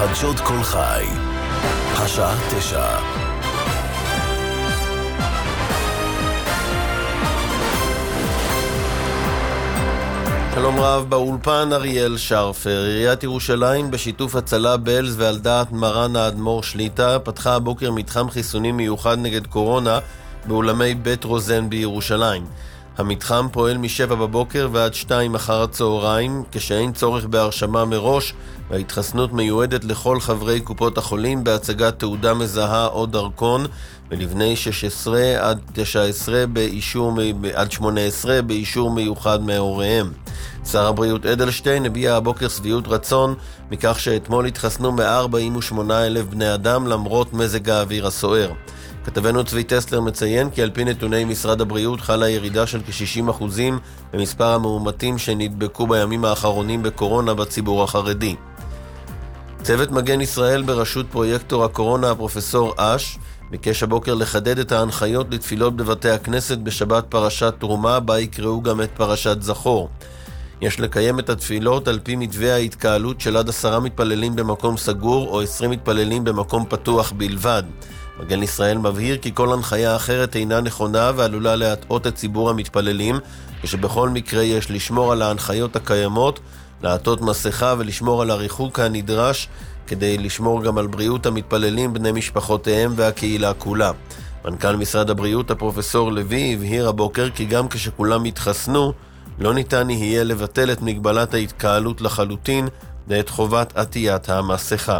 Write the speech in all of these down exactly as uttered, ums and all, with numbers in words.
חדשות כל חי. השעה תשע. שלום רב, באולפן אריאל שרפר. עיריית ירושלים בשיתוף הצלה בלז ועל דעת מרן האדמו"ר שליטה פתחה הבוקר מתחם חיסונים מיוחד נגד קורונה באולמי בית רוזן בירושלים. המתחם פועל משבע בבוקר ועד שתיים אחר הצהריים, כשאין צורך בהרשמה מראש, וההתחסנות מיועדת לכל חברי קופות החולים בהצגת תעודה מזהה או דרכון, ולבני שש עשרה עד תשע עשרה באישור, עד שמונה עשרה באישור מיוחד מהוריהם. שר הבריאות אדלשטיין הביע הבוקר שביעות רצון מכך שאתמול התחסנו מאה ארבעים ושמונה אלף בני אדם למרות מזג האוויר הסוער. כתבנו צבי טסלר מציין כי על פי נתוני משרד הבריאות חלה ירידה של כ-שישים אחוז במספר המאומתים שנדבקו בימים האחרונים בקורונה בציבור החרדי. צוות מגן ישראל בראשות פרויקטור הקורונה הפרופסור אש ביקש הבוקר לחדד את ההנחיות לתפילות בבתי הכנסת בשבת פרשת תרומה, בה יקראו גם את פרשת זכור. יש לקיים את התפילות על פי מתווה ההתקהלות של עד עשרה מתפללים במקום סגור או עשרים מתפללים במקום פתוח בלבד. מגן ישראל מבהיר כי כל הנחיה אחרת אינה נכונה ועלולה להטעות את ציבור המתפללים, כשבכל מקרה יש לשמור על ההנחיות הקיימות, לעטות מסכה ולשמור על הריחוק הנדרש, כדי לשמור גם על בריאות המתפללים, בני משפחותיהם והקהילה כולה. מנכ"ל משרד הבריאות הפרופסור לוי הבהיר הבוקר כי גם כשכולם יתחסנו, לא ניתן יהיה לבטל את מגבלת ההתקהלות לחלוטין ואת חובת עטיית המסכה.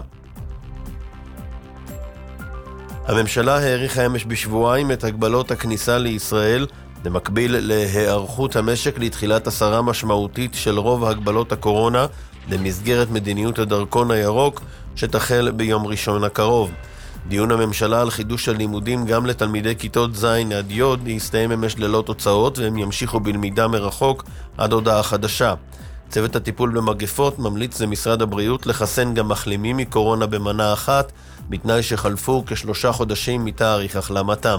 הממשלה האריכה אמש בשבועיים את הגבלות הכניסה לישראל, במקביל להיערכות המשק לתחילת הסרה משמעותית של רוב הגבלות הקורונה במסגרת מדיניות הדרכון הירוק שתחל ביום ראשון הקרוב. דיון הממשלה על חידוש הלימודים גם לתלמידי כיתות ז' עד י' יסתיים אמש ללא תוצאות, והם ימשיכו בלמידה מרחוק עד הודעה חדשה. צוות הטיפול במגפות ממליץ למשרד הבריאות לחסן גם מחלימים מקורונה במנה אחת, בתנאי שחלפו כשלושה חודשים מתאריך החלמתם.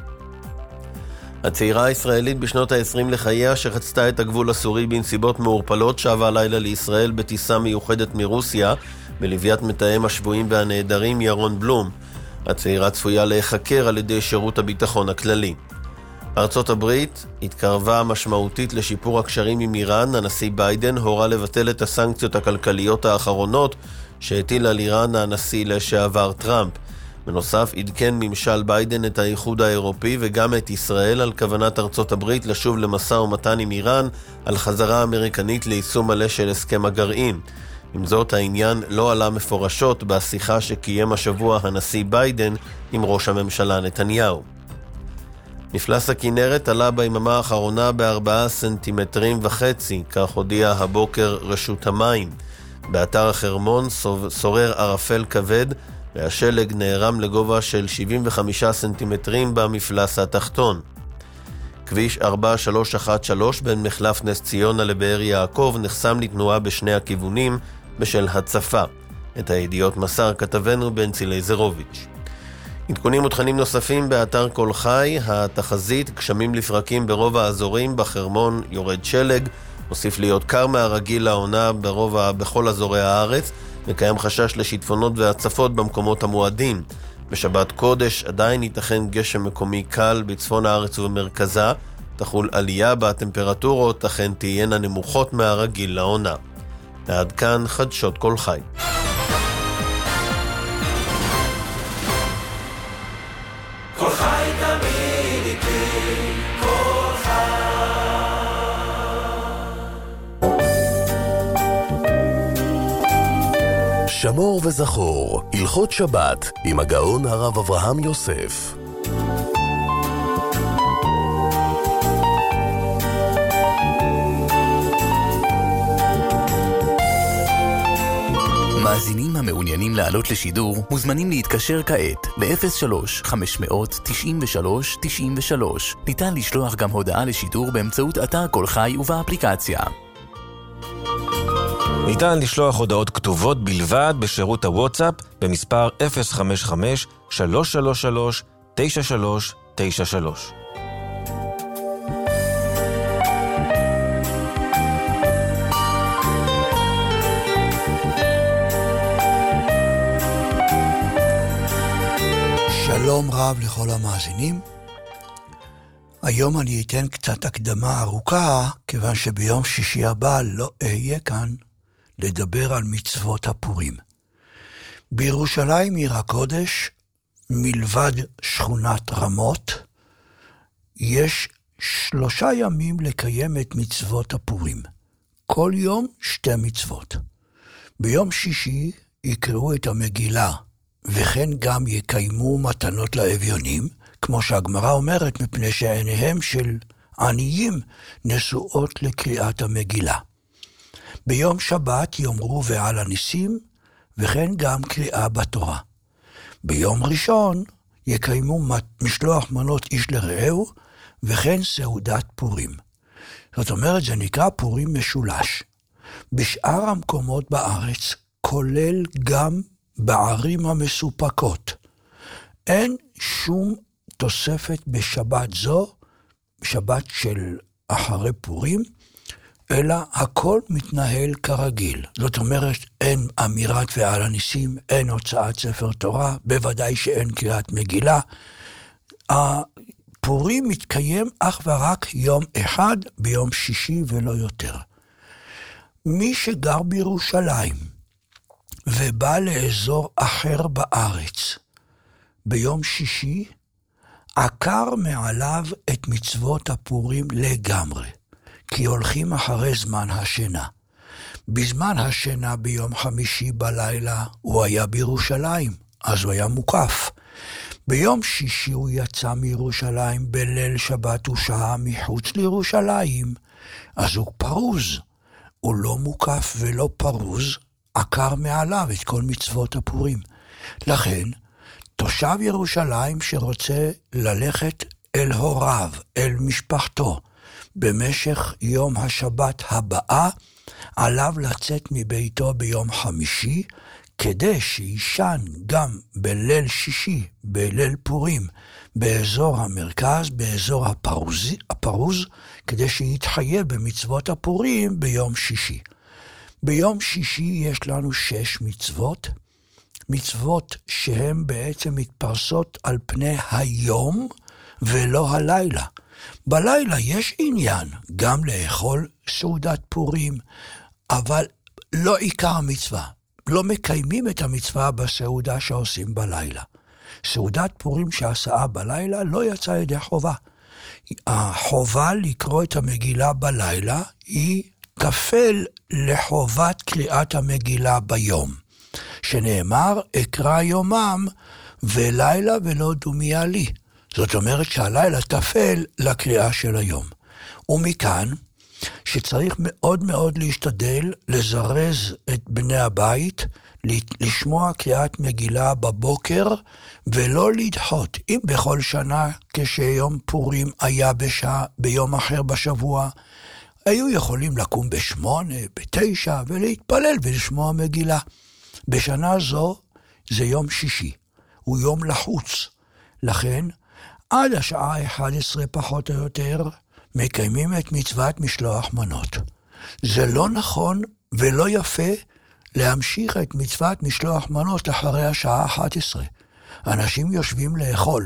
הצעירה הישראלית בשנות ה-עשרים לחייה שחצתה את הגבול הסורי בנסיבות מעורפלות שבה הלילה לישראל בטיסה מיוחדת מרוסיה בלוויית מתאם השבויים והנעדרים ירון בלום. הצעירה צפויה להיחקר על ידי שירות הביטחון הכללי. ארצות הברית התקרבה משמעותית לשיפור הקשרים עם איראן. הנשיא ביידן הורה לבטל את הסנקציות הכלכליות האחרונות שהטיל על איראן הנשיא לשעבר טראמפ. בנוסף, עדכן ממשל ביידן את האיחוד האירופי וגם את ישראל על כוונת ארצות הברית לשוב למשא ומתן עם איראן על חזרה אמריקנית ליישום מלא של הסכם הגרעין. עם זאת, העניין לא עלה מפורשות בשיחה שקיים השבוע הנשיא ביידן עם ראש הממשלה נתניהו. מפלס הכינרת עלה ביממה האחרונה בארבעה סנטימטרים וחצי, כך הודיע הבוקר רשות המים. באתר החרמון שורר ערפל כבד, והשלג נערם לגובה של שבעים וחמישה סנטימטרים במפלס התחתון. כביש ארבע שלוש אחת שלוש בין מחלף נס ציונה לבאר יעקב נחסם לתנועה בשני הכיוונים בשל הצפה. את הידיעות מסר כתבנו בנצי לייזרוביץ'. עדכונים ותכנים נוספים באתר כל חי. התחזית: גשמים לפרקים ברוב האזורים, בחרמון יורד שלג, מוסיף להיות קר מהרגיל לעונה ברוב בכל אזורי הארץ, וקיים חשש לשיטפונות והצפות במקומות המועדים. בשבת קודש עדיין ייתכן גשם מקומי קל בצפון הארץ ובמרכזה, תחול עלייה בטמפרטורות, אכן תהיינה נמוכות מהרגיל לעונה. ועד כאן חדשות כל חי. כל חי תמיד איתי, כל חי. שמור וזכור, הלכות שבת עם הגאון הרב אברהם יוסף. מאזינים המעוניינים לעלות לשידור מוזמנים להתקשר כעת ב-אפס שלוש חמש תשע שלוש תשע שלוש. ניתן לשלוח גם הודעה לשידור באמצעות אתר כל חי ובאפליקציה. ניתן לשלוח הודעות כתובות בלבד בשירות הוואטסאפ במספר אפס חמש חמש שלוש שלוש שלוש תשע שלוש תשע שלוש. שלום רב לכל המאזינים. היום אני אתן קצת הקדמה ארוכה, כיוון שביום שישי הבא לא אהיה כאן לדבר על מצוות הפורים. בירושלים עיר הקודש, מלבד שכונת רמות, יש שלושה ימים לקיים את מצוות הפורים. כל יום שתי מצוות. ביום שישי יקראו את המגילה, וכן גם יקיימו מתנות לאביונים, כמו שהגמרא אומרת, מפני שעיניהם של עניים נשואות לקריאת המגילה. ביום שבת יאמרו ועל הניסים, וכן גם קריאה בתורה. ביום ראשון יקיימו משלוח מנות איש לרעהו, וכן סעודת פורים. זאת אומרת, זה נקרא פורים משולש. בשאר המקומות בארץ, כולל גם בערים המסופקות, אין שום תוספת בשבת זו, שבת של אחרי פורים, אלא הכל מתנהל כרגיל. זאת אומרת, אין אמירת ועל הניסים, אין הוצאת ספר תורה, בוודאי שאין קריאת מגילה. הפורים מתקיים אך ורק יום אחד, ביום שישי ולא יותר. מי שגר בירושלים ובא לאזור אחר בארץ ביום שישי, עקר מעליו את מצוות הפורים לגמרי, כי הולכים אחרי זמן השינה. בזמן השינה ביום חמישי בלילה הוא היה בירושלים, אז הוא היה מוקף. ביום שישי הוא יצא מירושלים, בליל שבת הוא שהה מחוץ לירושלים, אז הוא פרוז. הוא לא מוקף ולא פרוז, עקר מעליו את כל מצוות הפורים. לכן, תושב ירושלים שרוצה ללכת אל הוריו, אל משפחתו, במשך יום השבת הבאה, עליו לצאת מביתו ביום חמישי, כדי שישן גם בליל שישי, בליל פורים, באזור המרכז, באזור הפרוז, הפרוז, כדי שיתחייב במצוות הפורים ביום שישי. ביום שישי יש לנו שש מצוות, מצוות שהן בעצם מתפרסות על פני היום ולא הלילה. בלילה יש עניין גם לאכול סעודת פורים, אבל לא עיקר המצווה. לא מקיימים את המצווה בסעודה שעושים בלילה. סעודת פורים שעשה בלילה לא יצא ידי חובה. החובה לקרוא את המגילה בלילה היא תפל לחובת קריאת המגילה ביום, שנאמר אקרא יומם ולילה ולא דומיה לי. זאת אומרת שהלילה תפל לקריאה של היום. ומכאן שצריך מאוד מאוד להשתדל לזרז את בני הבית, לשמוע קריאת מגילה בבוקר ולא לדחות. אם בכל שנה כשיום פורים היה בשעה, ביום אחר בשבוע, היו יכולים לקום בשמונה, בתשע ולהתפלל ולשמוע מגילה. בשנה זו זה יום שישי, הוא יום לחוץ. לכן עד השעה אחת עשרה פחות או יותר מקיימים את מצוות משלוח מנות. זה לא נכון ולא יפה להמשיך את מצוות משלוח מנות אחרי השעה אחת עשרה. אנשים יושבים לאכול.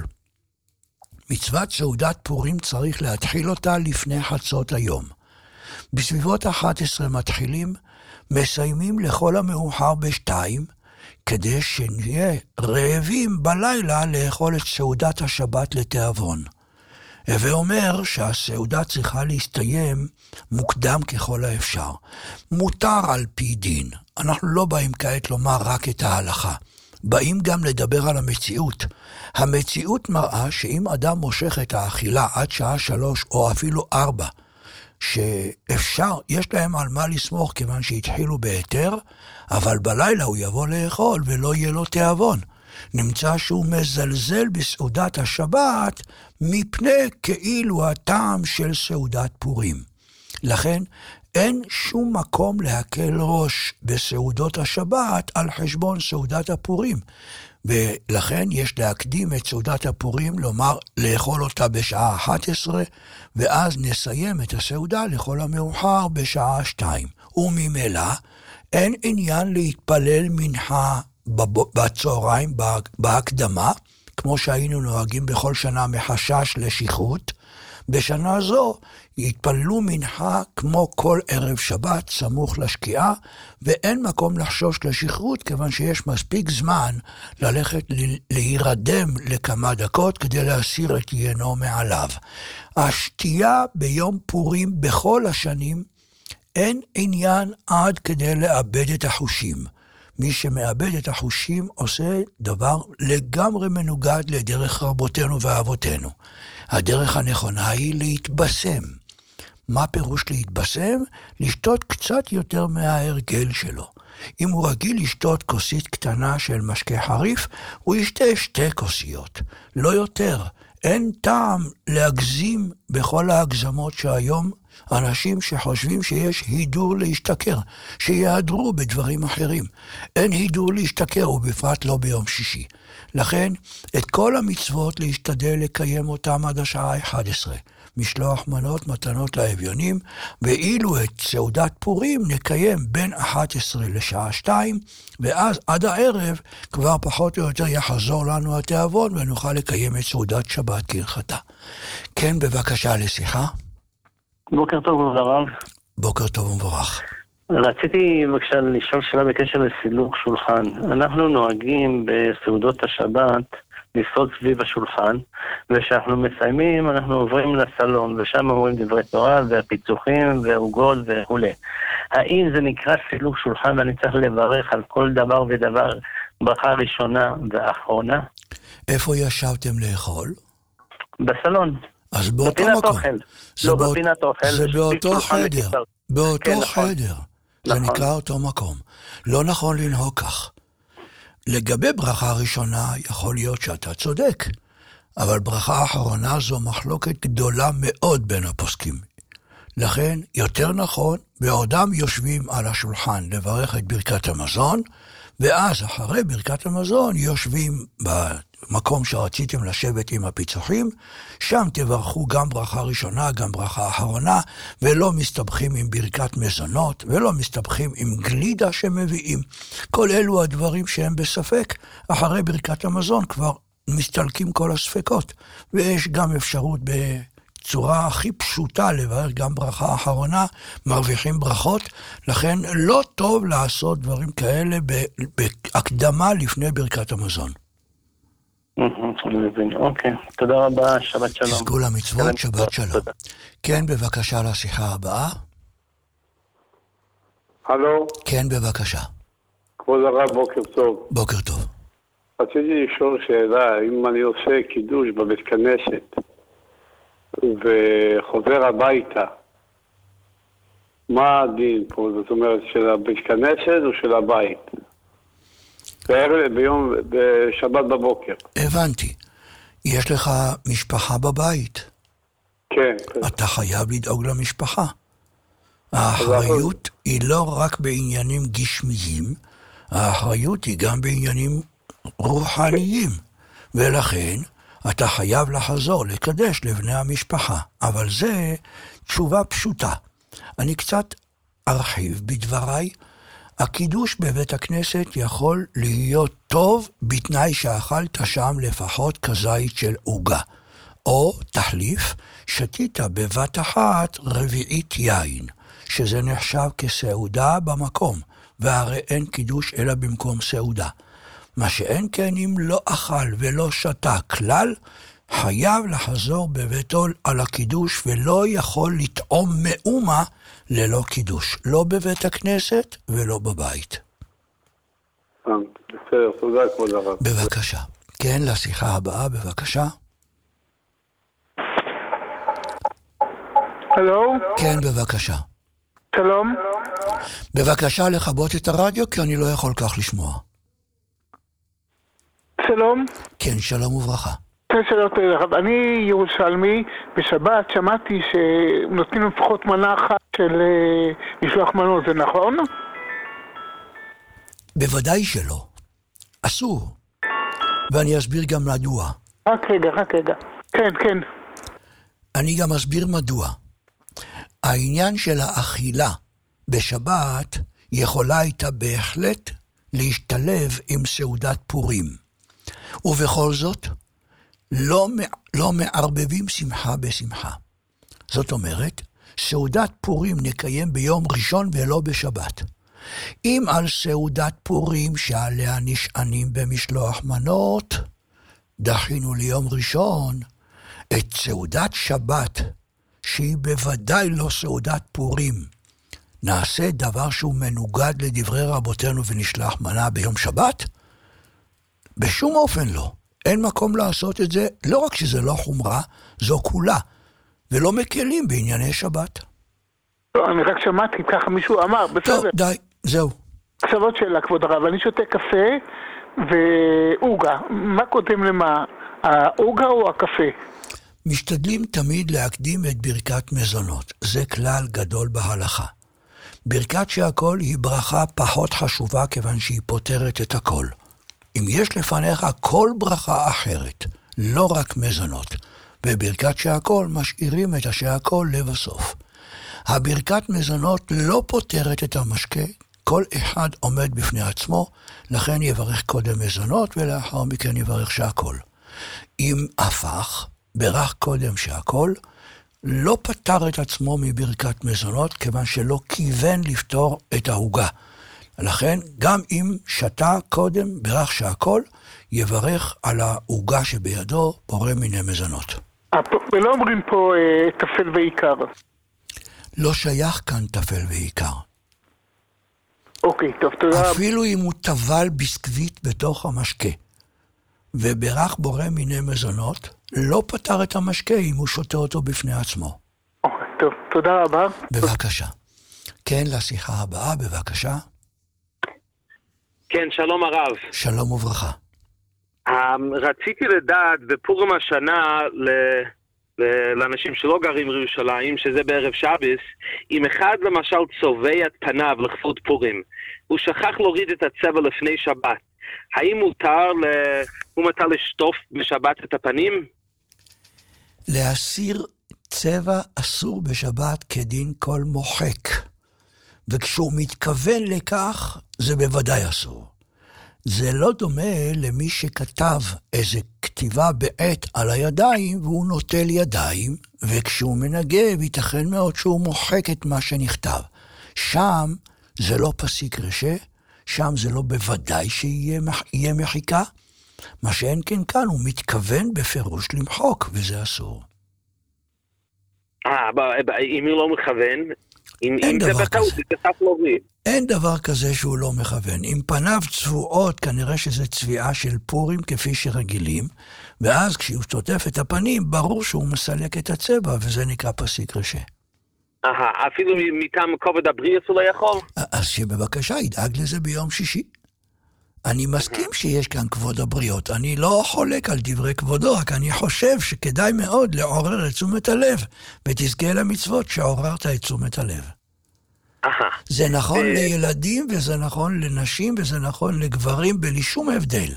מצוות סעודת פורים צריך להתחיל אותה לפני חצות היום. בסביבות אחת עשרה מתחילים, מסיימים לכל המאוחר בשתיים, כדי שנהיה רעבים בלילה לאכול את סעודת השבת לתיאבון. ואומר שהסעודה צריכה להסתיים מוקדם ככל האפשר. מותר על פי דין. אנחנו לא באים כעת לומר רק את ההלכה. באים גם לדבר על המציאות. המציאות מראה שאם אדם מושך את האכילה עד שעה שלוש או אפילו ארבע, שאפשר, יש להם על מה לסמוך כיוון שהתחילו בהיתר, אבל בלילה הוא יבוא לאכול ולא יהיה לו תיאבון. נמצא שהוא מזלזל בסעודת השבת מפני כאילו הטעם של סעודת פורים. לכן אין שום מקום להקל ראש בסעודות השבת על חשבון סעודת הפורים. ולכן יש להקדים את סעודת הפורים, לומר לאכול אותה בשעה אחת עשרה, ואז נסיים את הסעודה לכל המאוחר בשעה שתיים. וממילא אין עניין להתפלל מנחה בצהריים בהקדמה, כמו שהיינו נוהגים בכל שנה מחשש לשכרות, בשנה זו יתפללו מנחה כמו כל ערב שבת סמוך לשקיעה, ואין מקום לחשוש לשכרות, כיוון שיש מספיק זמן ללכת להירדם לכמה דקות כדי להסיר את יינו מעליו. השתייה ביום פורים בכל השנים אין עניין עד כדי לאבד את החושים. מי שמאבד את החושים עושה דבר לגמרי מנוגד לדרך רבותינו ואבותינו. הדרך הנכונה היא להתבשם. מה פירוש להתבשם? לשתות קצת יותר מההרגל שלו. אם הוא רגיל לשתות כוסית קטנה של משקה חריף, הוא ישתה שתי כוסיות, לא יותר. אין טעם להגזים בכל ההגזמות שהיום אנשים שחושבים שיש הידור להשתכר, שיעדרו בדברים אחרים. אין הידור להשתכר, ובפרט לא ביום שישי. לכן, את כל המצוות להשתדל לקיים אותם עד השעה אחת עשרה. משלוח מנות מתנות לאביונים, ואילו את סעודת פורים נקיים בין אחת עשרה לשעה שתיים, ואז עד הערב כבר פחות או יותר יחזור לנו התיאבון, ונוכל לקיים את סעודת שבת כהלכתה. כן, בבקשה לשיחה. בוקר טוב, כבוד הרב. בוקר טוב ומבורך. רציתי בבקשה לשאול שאלה בקשר לסילוק שולחן. אנחנו נוהגים בסעודות השבת לסעוד סביב השולחן, וכשאנחנו מסיימים אנחנו עוברים לסלון, ושם אומרים דברי תורה והפיצוחים ועוגות וכו'. האם זה נקרא סילוק שולחן ואני צריך לברך על כל דבר ודבר ברכה ראשונה ואחרונה? איפה ישבתם לאכול? בסלון. אז באותו בפינת מקום. אוכל. זה לא, באות... בפינת אוכל. זה באותו חדר. לקיצר. באותו כן, נכון. חדר. זה נכון. נקרא אותו מקום. לא נכון לנהוג כך. לגבי ברכה ראשונה יכול להיות שאתה צודק, אבל ברכה אחרונה זו מחלוקת גדולה מאוד בין הפוסקים. לכן יותר נכון בעודם יושבים על השולחן לברך את ברכת המזון, ואז אחרי ברכת המזון יושבים במקום שרציתם לשבת עם הפיצוחים, שם תברכו גם ברכה ראשונה, גם ברכה אחרונה, ולא מסתבכים עם ברכת מזונות, ולא מסתבכים עם גלידה שמביאים. כל אלו הדברים שהם בספק, אחרי ברכת המזון כבר מסתלקים כל הספקות, ויש גם אפשרות בצורה הכי פשוטה לברך גם ברכה אחרונה, מרוויחים ברכות, לכן לא טוב לעשות דברים כאלה בהקדמה לפני ברכת המזון. אוקיי, תודה רבה, שבת שלום. תזכו למצוות, שבת שלום. כן, בבקשה לשיחה הבאה. הלו? כן, בבקשה. כבוד הרב, בוקר טוב. בוקר טוב. רציתי לשאול שאלה, אם אני עושה קידוש בבית כנסת וחוזר הביתה, מה הדין פה? זאת אומרת, של הבית כנסת או של הבית? בערב, ביום, בשבת בבוקר. הבנתי. יש לך משפחה בבית? כן. אתה חייב לדאוג למשפחה. האחריות היא לא רק בעניינים גשמיים, האחריות היא גם בעניינים רוחניים. ולכן אתה חייב לחזור, לקדש לבני המשפחה. אבל זה תשובה פשוטה. אני קצת ארחיב בדבריי. הקידוש בבית הכנסת יכול להיות טוב בתנאי שאכלת שם לפחות כזית של עוגה. או תחליף, שתית בבת אחת רביעית יין, שזה נחשב כסעודה במקום, והרי אין קידוש אלא במקום סעודה. מה שאין כן אם לא אכל ולא שתה כלל, חייב לחזור בביתו על הקידוש ולא יכול לטעום מאומה ללא קידוש, לא בבית הכנסת ולא בבית. בסדר, תודה כבוד הרב. בבקשה. כן, לשיחה הבאה, בבקשה. הלו? כן, בבקשה. שלום? בבקשה לכבות את הרדיו, כי אני לא יכול כך לשמוע. שלום? כן, שלום וברכה. כן, שלום, תודה. אני ירושלמי, בשבת שמעתי שנותנים לפחות מנה אחת של משלוח מנות, זה נכון? בוודאי שלא. אסור. ואני אסביר גם מדוע. רק רגע, רק רגע. כן, כן. אני גם אסביר מדוע. העניין של האכילה בשבת יכולה הייתה בהחלט להשתלב עם סעודת פורים. ובכל זאת, לא, לא מערבבים שמחה בשמחה. זאת אומרת, סעודת פורים נקיים ביום ראשון ולא בשבת. אם על סעודת פורים שעליה נשענים במשלוח מנות, דחינו ליום ראשון את סעודת שבת, שהיא בוודאי לא סעודת פורים. נעשה דבר שהוא מנוגד לדברי רבותינו ונשלח מנה ביום שבת? בשום אופן לא. אין מקום לעשות את זה, לא רק שזה לא חומרה, זו כולה, ולא מקלים בענייני שבת. לא, אני רק שמעתי, ככה מישהו אמר, בסדר. טוב, די, זהו. עכשיו עוד שאלה, כבוד הרב, אני שותה קפה ואוגה. מה קודם למה? האוגה או הקפה? משתדלים תמיד להקדים את ברכת מזונות. זה כלל גדול בהלכה. ברכת שהכל היא ברכה פחות חשובה כיוון שהיא פותרת את הכל. אם יש לפניך כל ברכה אחרת, לא רק מזונות, בברכת שהכל משאירים את השהכל לבסוף. הברכת מזונות לא פותרת את המשקה, כל אחד עומד בפני עצמו, לכן יברך קודם מזונות ולאחר מכן יברך שהכל. אם הפך, ברך קודם שהכל, לא פתר את עצמו מברכת מזונות, כיוון שלא כיוון לפתור את ההוגה. לכן, גם אם שתה קודם ברך שהכל, יברך על ההוגה שבידו, בורא מיני מזונות. ולא אומרים פה אה, תפל ועיקר. לא שייך כאן תפל ועיקר. אוקיי, טוב, תודה. אפילו אם הוא טבל ביסקוויט בתוך המשקה, וברך בורא מיני מזונות, לא פתר את המשקה אם הוא שותה אותו בפני עצמו. אוקיי, טוב, תודה רבה. בבקשה. כן, לשיחה הבאה, בבקשה. כן, שלום הרב. שלום וברכה. רציתי לדעת בפורים השנה לאנשים שלא גרים בירושלים, שזה בערב שבס, אם אחד למשל צובע את פניו לכבוד פורים, הוא שכח להוריד את הצבע לפני שבת, האם מותר, הוא מותר לשטוף בשבת את הפנים? להסיר צבע אסור בשבת כדין כל מוחק, וכשהוא מתכוון לכך זה בוודאי אסור. זה לא דומה למי שכתב איזה כתיבה בעת על הידיים והוא נוטל ידיים, וכשהוא מנגב ייתכן מאוד שהוא מוחק את מה שנכתב. שם זה לא פסיק רשע, שם זה לא בוודאי שיהיה מחיקה, מה שאין כן כאן הוא מתכוון בפירוש למחוק, וזה אסור. אה, אם הוא לא מכוון, אין דבר כזה. אין דבר כזה שהוא לא מכוון. אם פניו צבועות, כנראה שזה צביעה של פורים כפי שרגילים, ואז כשהוא שוטף את הפנים, ברור שהוא מסלק את הצבע, וזה נקרא פסיק רשע. אהה, אפילו מטעם כובד הבריאות הוא לא יכול? אז שבבקשה ידאג לזה ביום שישי. אני מסכים שיש כאן כבוד הבריות. אני לא חולק על דברי כבודו, רק אני חושב שכדאי מאוד לעורר את תשומת הלב, ותזכה למצוות שעוררת את תשומת הלב. זה נכון לילדים, וזה נכון לנשים, וזה נכון לגברים, בלי שום הבדל.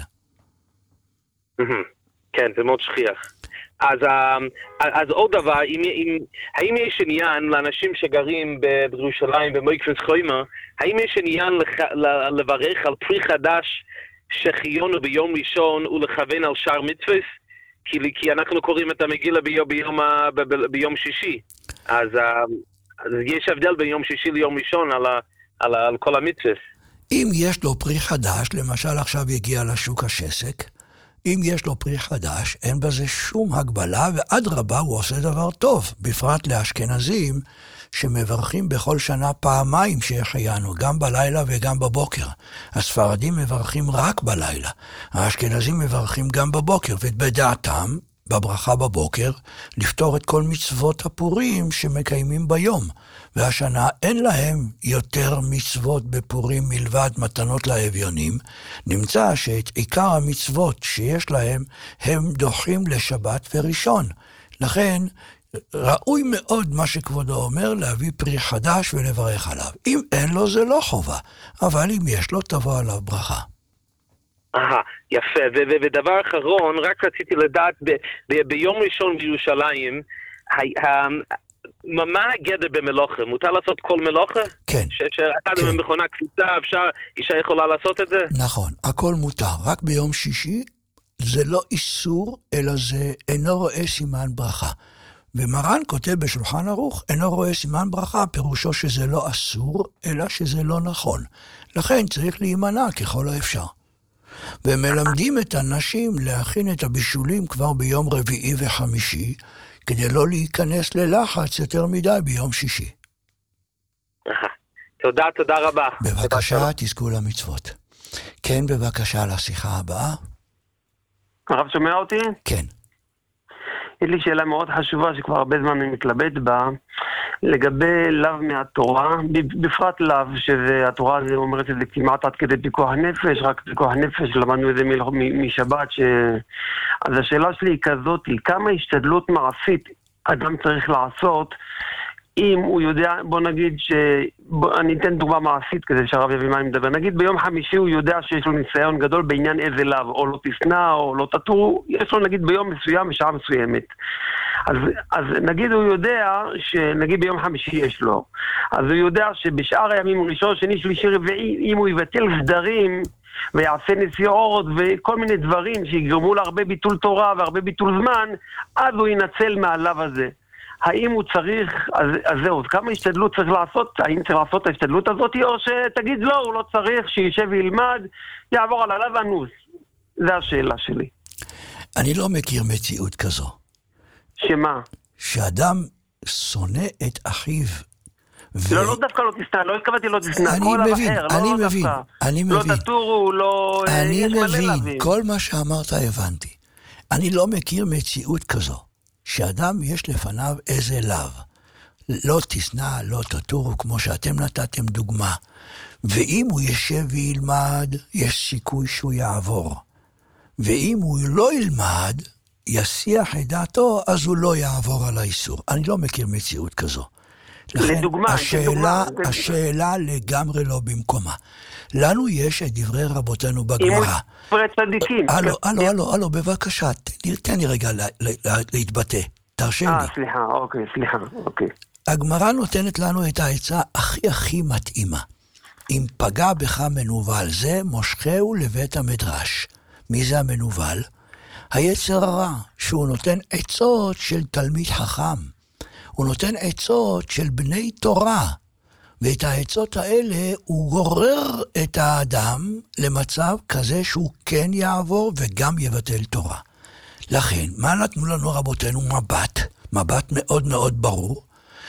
כן, זה מאוד שכיח. אז, אז עוד דבר, אם, אם, האם יש עניין לאנשים שגרים בירושלים, במויקפנס חוימה, האם יש עניין לח, לברך על פרי חדש שחיינו ביום ראשון ולכוון על שאר מצווס? כי, כי אנחנו קוראים את המגילה ביום, ביום, ביום שישי. אז, אז יש הבדל בין יום שישי ליום ראשון על, על, על כל המצווס. אם יש לו פרי חדש, למשל עכשיו יגיע לשוק השסק, אם יש לו פרי חדש, אין בזה שום הגבלה, ועד רבה הוא עושה דבר טוב, בפרט לאשכנזים שמברכים בכל שנה פעמיים שהחיינו, גם בלילה וגם בבוקר. הספרדים מברכים רק בלילה, האשכנזים מברכים גם בבוקר, ובדעתם, בברכה בבוקר, לפתור את כל מצוות הפורים שמקיימים ביום. והשנה אין להם יותר מצוות בפורים מלבד מתנות לאביונים. נמצא שאת עיקר המצוות שיש להם הם דוחים לשבת וראשון. לכן ראוי מאוד מה שכבודו אומר, להביא פרי חדש ולברך עליו. אם אין לו זה לא חובה, אבל אם יש לו תבוא עליו ברכה. אהה, יפה. ודבר אחרון, רק רציתי לדעת, ביום ראשון בירושלים, מה הגדר במלוכה? מותר לעשות כל מלוכה? כן. שאתה במכונה קפיצה, אפשר, אישה יכולה לעשות את זה? נכון, הכל מותר. רק ביום שישי זה לא איסור, אלא זה אינו רואה סימן ברכה. ומרן כותב בשולחן ערוך, אינו רואה סימן ברכה, פירושו שזה לא אסור, אלא שזה לא נכון. לכן צריך להימנע ככל האפשר. ומלמדים את הנשים להכין את הבישולים כבר ביום רביעי וחמישי, כדי לא להיכנס ללחץ יותר מדי ביום שישי. תודה, תודה רבה. בבקשה, תזכו למצוות. כן, בבקשה, לשיחה הבאה. הרב שומע אותי? כן. יש לי שאלה מאוד חשובה שכבר הרבה זמן אני מתלבט בה, לגבי לאו מהתורה, בפרט לאו, שהתורה הזה אומרת שזה כמעט עד כדי פיקוח נפש, רק פיקוח נפש, למדנו את זה משבת, ש... אז השאלה שלי היא כזאת, כמה השתדלות מעשית אדם צריך לעשות, אם הוא יודע, בוא נגיד ש... בוא, אני אתן דוגמה מעשית כדי שהרב יבין מה אני מדבר. נגיד ביום חמישי הוא יודע שיש לו ניסיון גדול בעניין איזה לאו, או לא תסנע, או לא תטור, יש לו נגיד ביום מסוים, בשעה מסוימת. אז, אז נגיד הוא יודע שנגיד ביום חמישי יש לו. אז הוא יודע שבשאר הימים ראשון, שני, שלישי, רביעי, אם הוא יבטל סדרים ויעשה נסיעות וכל מיני דברים שיגרמו להרבה ביטול תורה והרבה ביטול זמן, אז הוא ינצל מהלאו הזה. האם הוא צריך, אז, אז זהו, כמה השתדלות צריך לעשות, האם צריך לעשות את ההשתדלות הזאת, או שתגיד לא, הוא לא צריך, שישב וילמד, יעבור על עליו אנוס. זו השאלה שלי. אני לא מכיר מציאות כזו. שמה? שאדם שונא את אחיו. ו... לא, לא דווקא לא תסנע, לא התכוונתי לא תסנע, כל מבין, אחר, אני לא מבין, דווקא. אני לא מבין. תטורו, לא... אני מבין, כל מה שאמרת הבנתי. אני לא מכיר מציאות כזו. שאדם יש לפניו איזה לאו. לא תסנע, לא תטורו, כמו שאתם נתתם דוגמה. ואם הוא ישב וילמד, יש סיכוי שהוא יעבור. ואם הוא לא ילמד, יסיח את דעתו, אז הוא לא יעבור על האיסור. אני לא מכיר מציאות כזו. לכן, לדוגמה, השאלה, לדוגמה, השאלה לגמרי לא במקומה. לנו יש את דברי רבותינו בגמרא. דברי צדיקים. הלו, הלו, הלו, הלו, בבקשה, תן לי רגע להתבטא. תרשה לי. אה, סליחה, אוקיי, סליחה, אוקיי. הגמרא נותנת לנו את העצה הכי הכי מתאימה. אם פגע בך מנוול זה, מושכהו לבית המדרש. מי זה המנוול? היצר הרע, שהוא נותן עצות של תלמיד חכם. הוא נותן עצות של בני תורה. ואת העצות האלה הוא גורר את האדם למצב כזה שהוא כן יעבור וגם יבטל תורה. לכן, מה נתנו לנו רבותינו? מבט, מבט מאוד מאוד ברור.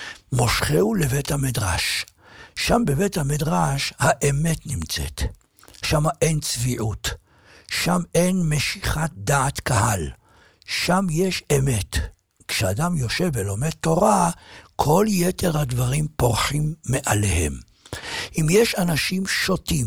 מושכהו לבית המדרש. שם בבית המדרש האמת נמצאת. שם אין צביעות. שם אין משיכת דעת קהל. שם יש אמת. כשאדם יושב ולומד תורה, כל יתר הדברים פורחים מעליהם. אם יש אנשים שוטים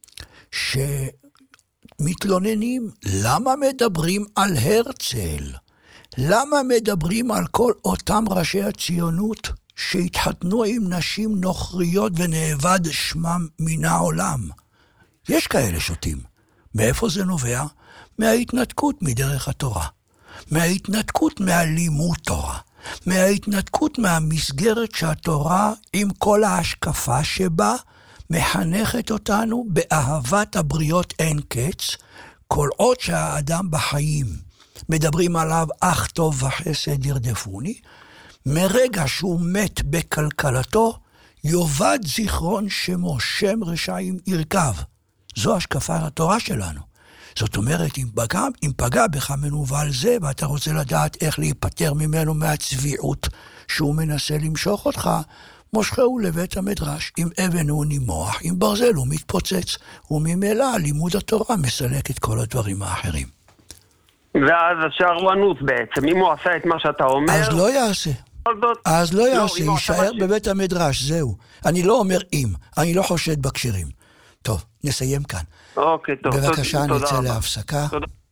שמתלוננים, למה מדברים על הרצל? למה מדברים על כל אותם ראשי הציונות שהתחתנו עם נשים נוכריות ונאבד שמם מן העולם? יש כאלה שוטים. מאיפה זה נובע? מההתנתקות מדרך התורה. מההתנתקות מהלימוד תורה. מההתנתקות מהמסגרת שהתורה עם כל ההשקפה שבה מחנכת אותנו באהבת הבריות אין קץ, כל עוד שהאדם בחיים מדברים עליו אך טוב וחסד ירדפוני, מרגע שהוא מת בכלכלתו יובד זיכרון שמו, שם רשעים ירכב. זו השקפת התורה שלנו. זאת אומרת, אם פגע, אם פגע בך מנוול זה, ואתה רוצה לדעת איך להיפטר ממנו מהצביעות שהוא מנסה למשוך אותך, מושכהו לבית המדרש, עם אבן הוא נימוח, עם ברזל הוא מתפוצץ, וממילא לימוד התורה מסלק את כל הדברים האחרים. ואז השערואנות בעצם, אם הוא עשה את מה שאתה אומר... אז לא יעשה. אז לא יעשה, יישאר בבית המדרש, זהו. אני לא אומר אם, אני לא חושד בקשרים. טוב, נסיים כאן. אוקיי, טוב. בבקשה, נצא להפסקה.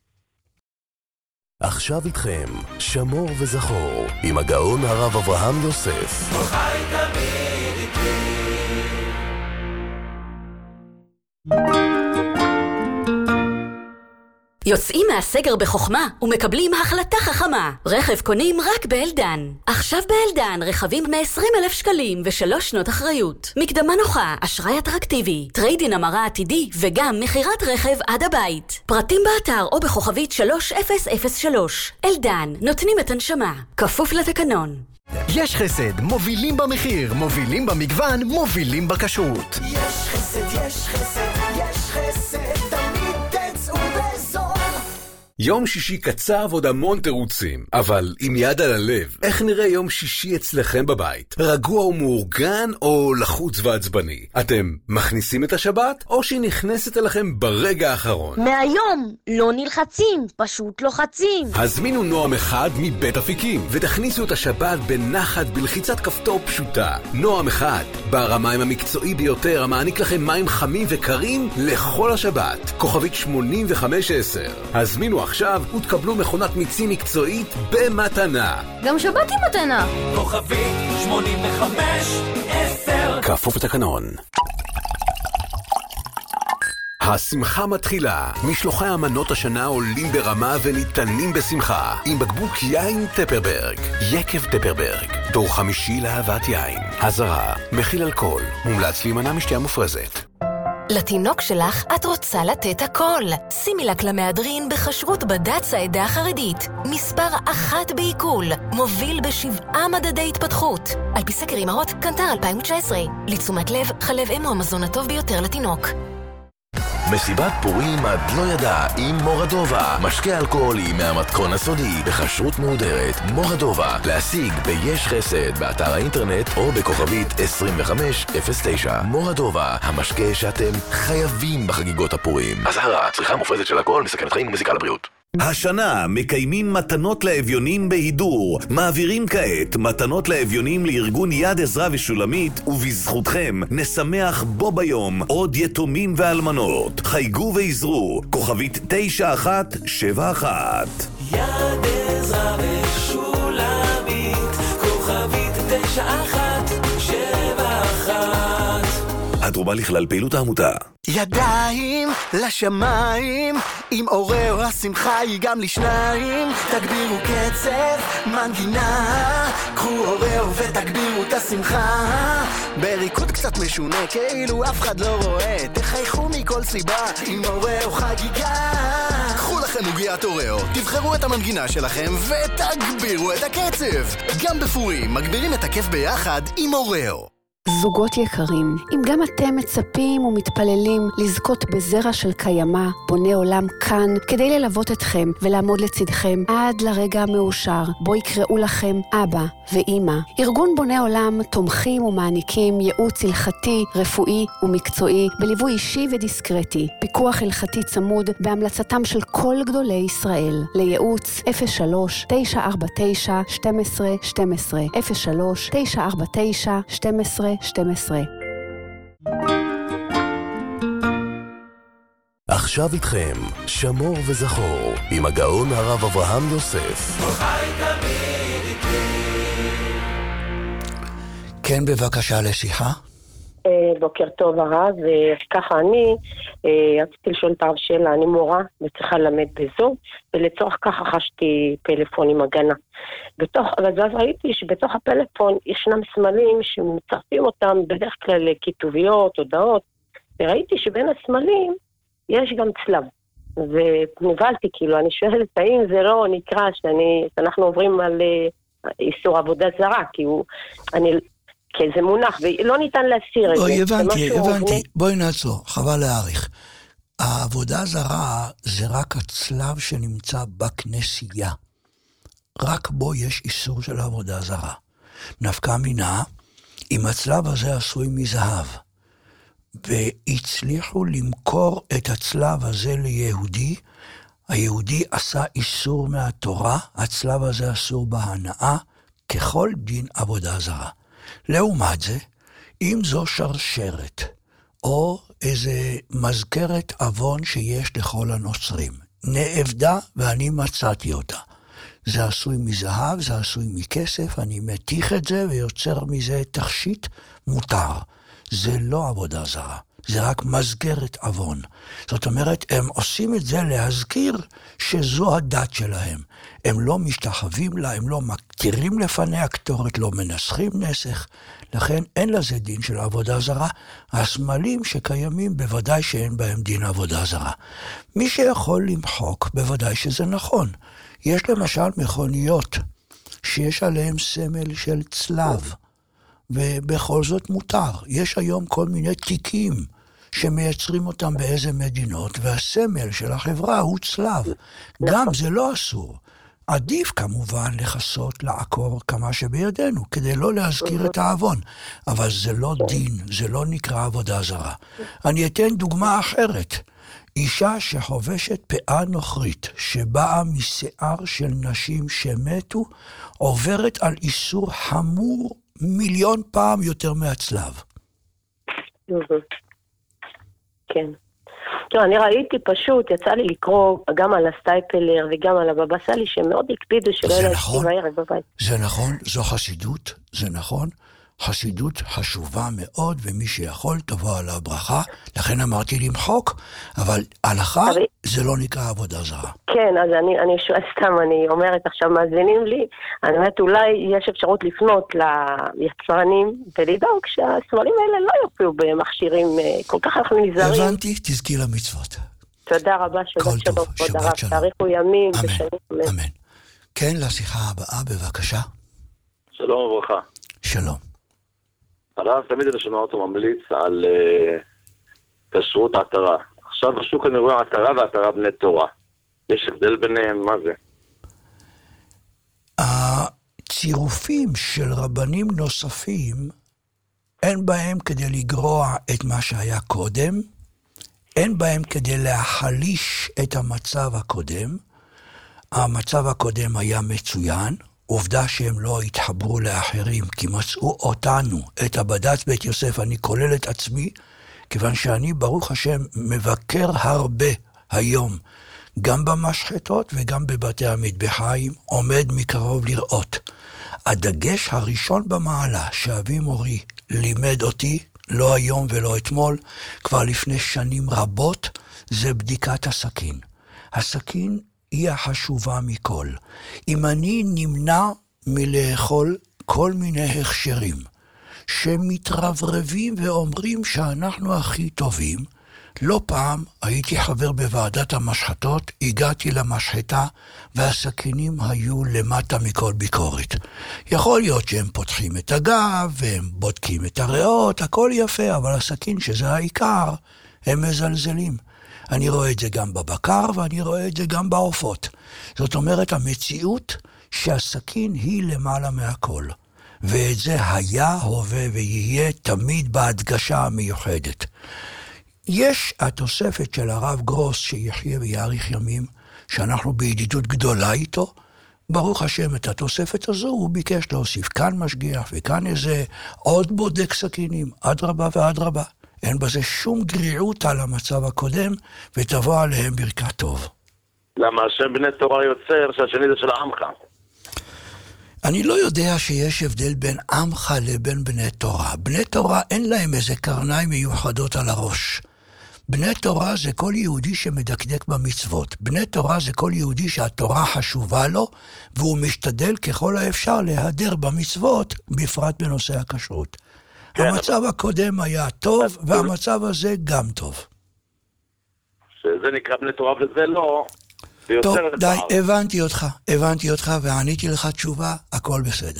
עכשיו איתכם, שמור וזכור, עם הגאון הרב אברהם יוסף. כל חי תמיד איתי. יוצאים מהסגר בחוכמה ומקבלים החלטה חכמה. רכב קונים רק באלדן. עכשיו באלדן רכבים מ-עשרים אלף שקלים ושלוש שנות אחריות. מקדמה נוחה, אשראי אטרקטיבי, טריידין המרה עתידי וגם מחירת רכב עד הבית. פרטים באתר או בכוכבית שלוש אפס אפס שלוש. אלדן, נותנים את הנשמה. כפוף לתקנון. יש חסד, מובילים במחיר, מובילים במגוון, מובילים בכשרות. יש חסד, יש חסד, יש חסד, תמיד תצאו בזול. יום שישי קצר ועוד המון תירוצים, אבל עם יד על הלב, איך נראה יום שישי אצלכם בבית? רגוע ומאורגן או לחוץ ועצבני? אתם מכניסים את השבת או שהיא נכנסת אליכם ברגע האחרון? מהיום לא נלחצים, פשוט לוחצים. הזמינו נועם אחד מבית אפיקים ותכניסו את השבת בנחת בלחיצת כפתור פשוטה. נועם אחד, בר המים המקצועי ביותר המעניק לכם מים חמים וקרים לכל השבת. כוכבית שמונים וחמש עשר. הזמינו עכשיו ותקבלו מכונת מיצים מקצועית במתנה. גם שבת עם מתנה. כוכבית שמונים וחמש עשר. כפוף לתקנון. השמחה מתחילה. משלוחי המנות השנה עולים ברמה וניתנים בשמחה. עם בקבוק יין טפרברג. יקב טפרברג. דור חמישי לאהבת יין. הזרה. מכיל אלכוהול. מומלץ להימנע משתייה מופרזת. לתינוק שלך את רוצה לתת הכל. שימי לה למהדרין בכשרות בד"ץ העדה החרדית. מספר אחת בעיכול. מוביל בשבעה מדדי התפתחות. על פי סקר אמהות, קנטר אלפיים תשע עשרה. לתשומת לב, חלב אם הוא המזון הטוב ביותר לתינוק. מסיבת פורים עד לא ידע עם מורדובה. משקה אלכוהולי מהמתכון הסודי בכשרות מהודרת. מורדובה. להשיג ביש חסד באתר האינטרנט או בכוכבית עשרים וחמש אפס תשע. מורדובה. המשקה שאתם חייבים בחגיגות הפורים. אזהרה, צריכה מופרזת של אלכוהול מסכנת חיים ומזיקה לבריאות. השנה מקיימים מתנות לאביונים בהידור. מעבירים כעת מתנות לאביונים לארגון יד עזרא ושולמית, ובזכותכם נשמח בו ביום עוד יתומים ואלמנות. חייגו ועזרו. כוכבית תשע אחת שבע אחת. יד עזרא ושולמית, כוכבית תשע אחת שבע אחת. התרומה לכלל פעילות העמותה. ידיים לשמיים, עם אורeo השמחה היא גם לשניים. תגבירו קצב, מנגינה, קחו אורeo ותגבירו את השמחה. בריקוד קצת משונה, כאילו אף אחד לא רואה. תחייכו מכל סיבה, עם אורeo חגיגה. קחו לכם עוגיית אורeo, תבחרו את המנגינה שלכם ותגבירו את הקצב. גם בפורים מגבירים את הכיף ביחד עם אורeo. זוגות יקרים, אם גם אתם מצפים ומתפללים לזכות בזרע של קיימה, בונה עולם כאן, כדי ללוות אתכם ולעמוד לצדכם עד לרגע המאושר, בו יקראו לכם אבא ואמא. ארגון בונה עולם תומכים ומעניקים ייעוץ הלכתי, רפואי ומקצועי, בליווי אישי ודיסקרטי, פיקוח הלכתי צמוד בהמלצתם של כל גדולי ישראל. לייעוץ אפס שלוש תשע ארבע תשע שתים עשרה שתים עשרה אפס שלוש תשע ארבע תשע שתים עשרה שתים עשרה. עכשיו איתכם, שמור וזכור, עם הגאון הרב אברהם יוסף. כן, בבקשה לשיחה. בוקר טוב הרב, וככה אני רציתי לשאול את הרב שאלה, אני מורה וצריכה ללמד בזום, ולצורך כך חשתי פלאפון עם הגנה. בתוך, ואז ראיתי שבתוך הפלאפון ישנם סמלים שמצרפים אותם בדרך כלל לכיתוביות, הודעות, וראיתי שבין הסמלים יש גם צלב. ונבלתי, כאילו, אני שואלת האם זה לא נקרא שאני, שאנחנו עוברים על איסור עבודה זרה, כי הוא, אני... כן, זה מונח, ולא ניתן להסיר את זה. אוי, הבנתי, הבנתי. בואי נעצור, חבל להאריך. העבודה זרה זה רק הצלב שנמצא בכנסייה. רק בו יש איסור של עבודה זרה. נפקא מינה, אם הצלב הזה עשוי מזהב, והצליחו למכור את הצלב הזה ליהודי, היהודי עשה איסור מהתורה, הצלב הזה אסור בהנאה, ככל דין עבודה זרה. לעומת זה, אם זו שרשרת, או איזה מזכרת אבון שיש לכל הנוצרים, נאבדה ואני מצאתי אותה. זה עשוי מזהב, זה עשוי מכסף, אני מתיך את זה ויוצר מזה תכשיט מותר. זה לא עבודה זרה, זה רק מסגרת עוון. זאת אומרת, הם עושים את זה להזכיר שזו הדת שלהם. הם לא משתחווים לה, הם לא מכירים לפניה קטורת, לא מנסחים נסח, לכן אין לזה דין של עבודה זרה. הסמלים שקיימים בוודאי שאין בהם דין עבודה זרה. מי שיכול למחוק, בוודאי שזה נכון. יש למשל מכוניות שיש עליהם סמל של צלב, ובכל זאת מותר. יש היום כל מיני תיקים שמייצרים אותם באיזה מדינות, והסמל של החברה הוא צלב. גם זה לא אסור. עדיף כמובן לחסות, לעקור כמה שבידינו, כדי לא להזכיר את העוון. אבל זה לא דין, זה לא נקרא עבודה זרה. אני אתן דוגמה אחרת. אישה שחובשת פאה נוכרית, שבאה משיער של נשים שמתו, עוברת על איסור חמור מיליון פעם יותר מהצלב. כן. לא, אני ראיתי פשוט, יצא לי לקרוא גם על הסטייפלר וגם על הבבא סאלי, שמאוד הקפידו שלא להשכיב הערב בבית. זה נכון, זו חסידות, זה נכון. חסידות חשובה מאוד, ומי שיכול תבוא על הברכה, לכן אמרתי למחוק, אבל הלכה אבל... זה לא נקרא עבודה זרה. כן, אז אני, אני שואל סתם, אני אומרת עכשיו, מאזינים לי, אני אומרת, אולי יש אפשרות לפנות ליצרנים, ולדאוג שהסמלים האלה לא יופיעו במכשירים, כל כך אנחנו נזהרים. הבנתי, תזכי למצוות. תודה רבה, שבת שלום, כבוד הרב, תאריכו ימים. אמן, אמן. כן, לשיחה הבאה, בבקשה. שלום וברכה. שלום. הרב, תמיד אני שומע אותו ממליץ על uh, כשרות עטרה. עכשיו בשוק אני רואה עטרה ועטרה בני תורה. יש הבדל ביניהם, מה זה? הצירופים של רבנים נוספים, אין בהם כדי לגרוע את מה שהיה קודם, אין בהם כדי להחליש את המצב הקודם. המצב הקודם היה מצוין, עובדה שהם לא התחברו לאחרים, כי מצאו אותנו, את הבד"ץ בית יוסף, אני כולל את עצמי, כיוון שאני, ברוך השם, מבקר הרבה היום, גם במשחטות וגם בבתי המטבחיים, עומד מקרוב לראות. הדגש הראשון במעלה שאבי מורי לימד אותי, לא היום ולא אתמול, כבר לפני שנים רבות, זה בדיקת הסכין. הסכין היא החשובה מכל. אם אני נמנע מלאכול כל מיני הכשרים שמתרברבים ואומרים שאנחנו הכי טובים, לא פעם הייתי חבר בוועדת המשחטות, הגעתי למשחטה והסכינים היו למטה מכל ביקורת. יכול להיות שהם פותחים את הגב והם בודקים את הריאות, הכל יפה, אבל הסכין שזה העיקר, הם מזלזלים. אני רואה את זה גם בבקר ואני רואה את זה גם בעופות. זאת אומרת, המציאות שהסכין היא למעלה מהכל. ואת זה היה, הווה ויהיה תמיד בהדגשה המיוחדת. יש התוספת של הרב גרוס שיחיה ויאריך ימים, שאנחנו בידידות גדולה איתו. ברוך השם, את התוספת הזו הוא ביקש להוסיף כאן משגיח וכאן איזה עוד בודק סכינים, עד רבה ועד רבה. אין בזה שום גריעות על המצב הקודם, ותבוא עליהם ברכת טוב. למה השם בני תורה יוצר שהשני זה של עמך? אני לא יודע שיש הבדל בין עמך לבין בני תורה. בני תורה אין להם איזה קרניים מיוחדות על הראש. בני תורה זה כל יהודי שמדקדק במצוות. בני תורה זה כל יהודי שהתורה חשובה לו, והוא משתדל ככל האפשר להיעדר במצוות, בפרט בנושא הכשרות. המצב הקודם היה טוב, והמצב הזה גם טוב. שזה נקרא בני תורה וזה לא. טוב, די, הבנתי אותך, הבנתי אותך, ועניתי לך תשובה, הכל בסדר.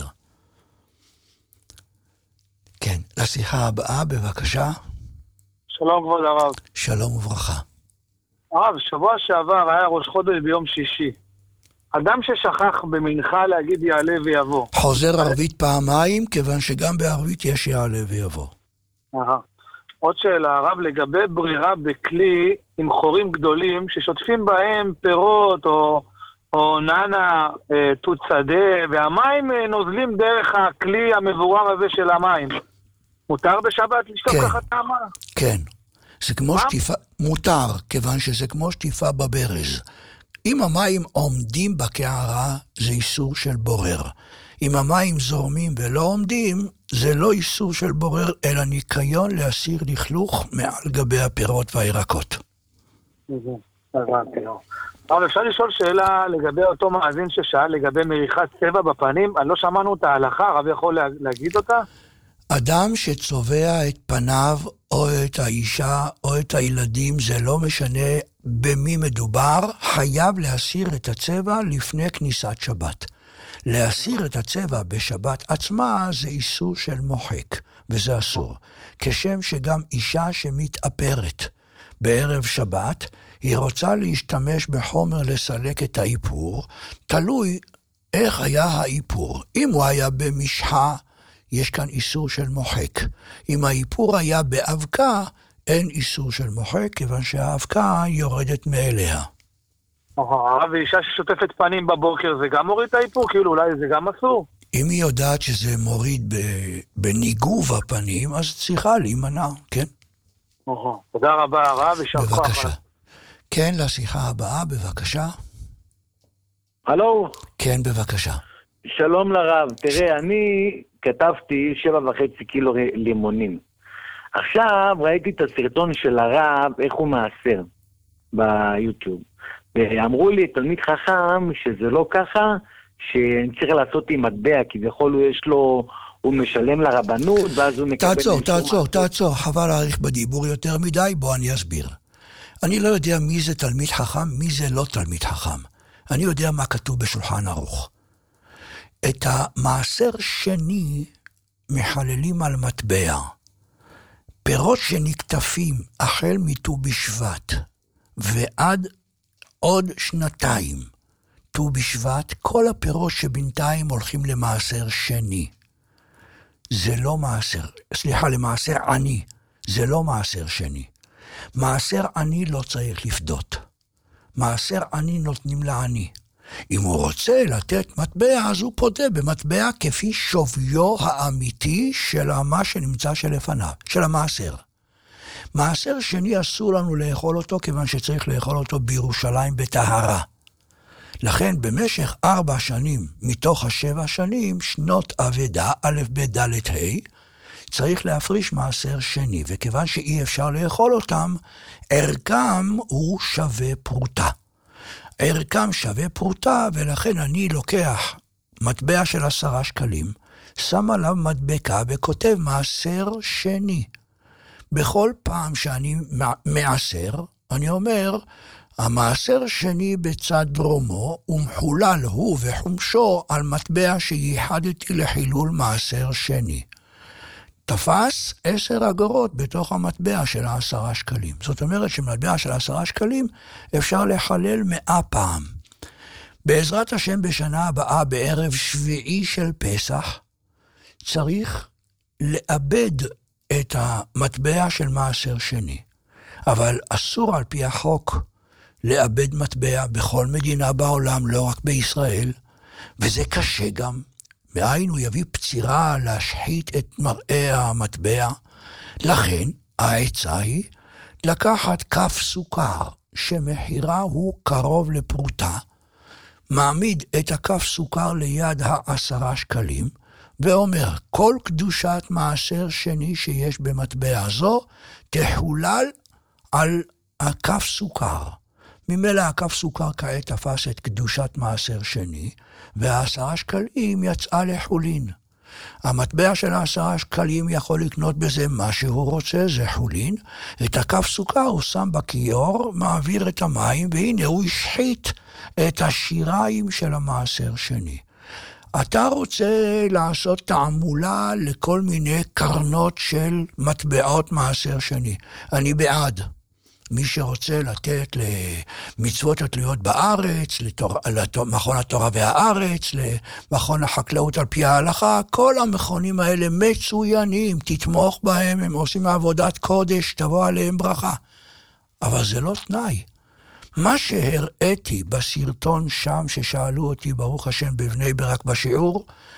כן, לשיחה הבאה, בבקשה. שלום כבוד הרב. שלום וברכה. הרב, שבוע שעבר היה ראש חודש ביום שישי. אדם ששכח במנחה להגיד יעלה ויבוא. חוזר ערבית פעמיים, כיוון שגם בערבית יש יעלה ויבוא. אהה. עוד שאלה, הרב, לגבי ברירה בכלי עם חורים גדולים, ששוטפים בהם פירות או, או ננה, אה, תות שדה, והמים אה, נוזלים דרך הכלי המבורר הזה של המים. מותר בשבת לשטוף כן, ככה את המים? כן. זה כמו שטיפה, מותר, כיוון שזה כמו שטיפה בברז. אם המים עומדים בקערה, זה איסור של בורר. אם המים זורמים ולא עומדים, זה לא איסור של בורר, אלא ניקיון להסיר לכלוך מעל גבי הפירות והירקות. הבנתי, לא. אבל אפשר לשאול שאלה לגבי אותו מאזין ששאל, לגבי מריחת צבע בפנים, אני לא שמענו את ההלכה, הרב יכול להגיד אותה? אדם שצובע את פניו, או את האישה, או את הילדים, זה לא משנה במי מדובר, חייב להסיר את הצבע לפני כניסת שבת. להסיר את הצבע בשבת עצמה זה איסור של מוחק, וזה אסור. כשם שגם אישה שמתאפרת בערב שבת, היא רוצה להשתמש בחומר לסלק את האיפור, תלוי איך היה האיפור. אם הוא היה במשחה, יש כאן איסור של מוחק. אם האיפור היה באבקה, אין איסור של מוחק, כיוון שהאבקה יורדת מאליה. הרב, ואישה ששוטפת פנים בבוקר, זה גם מוריד את האיפור? כאילו אולי זה גם אסור? אם היא יודעת שזה מוריד בניגוב הפנים, אז צריכה להימנע, כן? תודה רבה, הרב, יישר כוח. בבקשה. כן, לשיחה הבאה, בבקשה. הלו? כן, בבקשה. שלום לרב, תראה, אני כתבתי שבע וחצי קילו לימונים. עכשיו ראיתי את הסרטון של הרב, איך הוא מעשר ביוטיוב. ואמרו לי, תלמיד חכם, שזה לא ככה, שאני צריך לעשות עם מטבע, כי בכל הוא יש לו, הוא משלם לרבנות, ואז הוא מקבל... תעצור, תעצור, תעצור, חבל להאריך בדיבור יותר מדי, בוא אני אסביר. אני לא יודע מי זה תלמיד חכם, מי זה לא תלמיד חכם. אני יודע מה כתוב בשולחן ערוך. את המעשר שני מחללים על מטבע. פירות שנקטפים החל מט"ו בשבט ועד עוד שנתיים, ט"ו בשבט, כל הפירות שבינתיים הולכים למעשר שני. זה לא מעשר, סליחה, למעשר עני, זה לא מעשר שני. מעשר עני לא צריך לפדות. מעשר עני נותנים לעני. אם הוא רוצה לתת מטבע, אז הוא פודה במטבע כפי שוויו האמיתי של מה שנמצא שלפניו, של המעשר. מעשר שני אסור לנו לאכול אותו, כיוון שצריך לאכול אותו בירושלים בטהרה. לכן במשך ארבע שנים, מתוך השבע שנים, שנות עבדה, א' ב' ד' ה', צריך להפריש מעשר שני, וכיוון שאי אפשר לאכול אותם, ערכם הוא שווה פרוטה. ערכם שווה פרוטה, ולכן אני לוקח מטבע של עשרה שקלים, שם עליו מדבקה וכותב מעשר שני. בכל פעם שאני מעשר, אני אומר, המעשר שני בצד דרומו, ומחולל הוא וחומשו על מטבע שייחדתי לחילול מעשר שני. תפס עשר אגורות בתוך המטבע של העשרה שקלים. זאת אומרת שמטבע של עשרה שקלים אפשר לחלל מאה פעם. בעזרת השם בשנה הבאה, בערב שביעי של פסח, צריך לאבד את המטבע של מעשר שני. אבל אסור על פי החוק לאבד מטבע בכל מדינה בעולם, לא רק בישראל, וזה קשה גם. מאין הוא יביא פצירה להשחית את מראה המטבע. לכן העצה היא לקחת כף סוכר שמחירה הוא קרוב לפרוטה, מעמיד את הכף סוכר ליד העשרה שקלים, ואומר, כל קדושת מעשר שני שיש במטבע זו, תחולל על הכף סוכר. ממילא הכף סוכר כעת תפס את קדושת מעשר שני, והעשרה שקלים יצאה לחולין. המטבע של העשרה שקלים יכול לקנות בזה מה שהוא רוצה, זה חולין. את הכף סוכר הוא שם בכיור, מעביר את המים, והנה הוא השחית את השיריים של המעשר שני. אתה רוצה לעשות תעמולה לכל מיני קרנות של מטבעות מעשר שני. אני בעד. מי שרוצה לתת למצוות התלויות בארץ, לתור, למכון התורה והארץ, למכון החקלאות על פי ההלכה, כל המכונים האלה מצוינים, תתמוך בהם, הם עושים עבודת קודש, תבוא עליהם ברכה. אבל זה לא תנאי. מה שהראיתי בסרטון שם, ששאלו אותי ברוך השם בבני ברק בשיעור,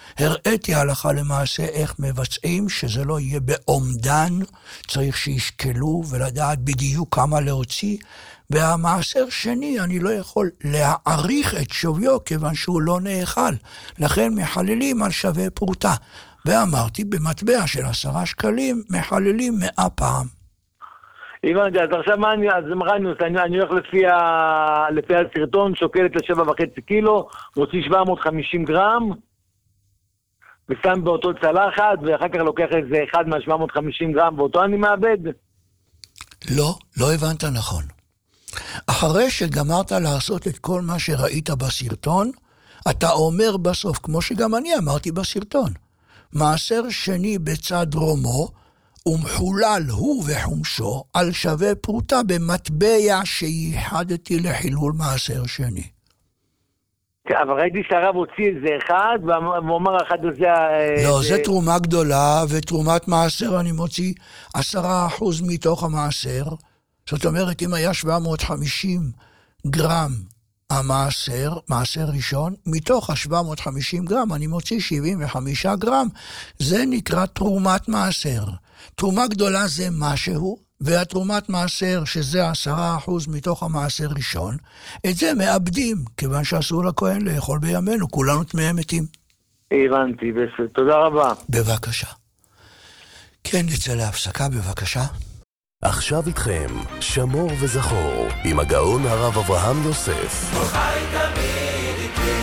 הראיתי הלכה למעשה איך מבצעים, שזה לא יהיה באומדן, צריך שישקלו ולדעת בדיוק כמה להוציא, והמעשר שני אני לא יכול להעריך את שוויו כיוון שהוא לא נאכל, לכן מחללים על שווה פרוטה. ואמרתי, במטבע של עשרה שקלים מחללים מאה פעם. הבנתי, אז עכשיו מה אני, אז מרניוס, אני, אני הולך לפי, ה, לפי הסרטון, שוקלת לשבע וחצי קילו, מוציא שבע מאות וחמישים גרם, ושם באותו צלחת, ואחר כך לוקח איזה אחד מה-שבע מאות וחמישים גרם, ואותו אני מאבד. לא, לא הבנת נכון. אחרי שגמרת לעשות את כל מה שראית בסרטון, אתה אומר בסוף, כמו שגם אני אמרתי בסרטון, מעשר שני בצד רומו, ומחולל הוא וחומשו על שווה פרוטה במטבע שייחדתי לחילול מעשר שני. אבל ראיתי שהרב הוציא איזה אחד, והוא אומר אחד הזה... לא, זה תרומה גדולה, ותרומת מעשר אני מוציא עשרה אחוז מתוך המעשר. זאת אומרת, אם היה שבע מאות וחמישים גרם המעשר, מעשר ראשון, מתוך ה-שבע מאות וחמישים גרם אני מוציא שבעים וחמישה גרם, זה נקרא תרומת מעשר. תרומה גדולה זה משהו, והתרומת מעשר, שזה עשרה אחוז מתוך המעשר ראשון, את זה מאבדים, כיוון שאסור לכהן לאכול בימינו, כולנו תמי מתים. הבנתי, בסדר, תודה רבה. בבקשה. כן, נצא להפסקה, בבקשה. עכשיו איתכם, שמור וזכור, עם הגאון הרב אברהם יוסף. הוא חי תמיד איתי.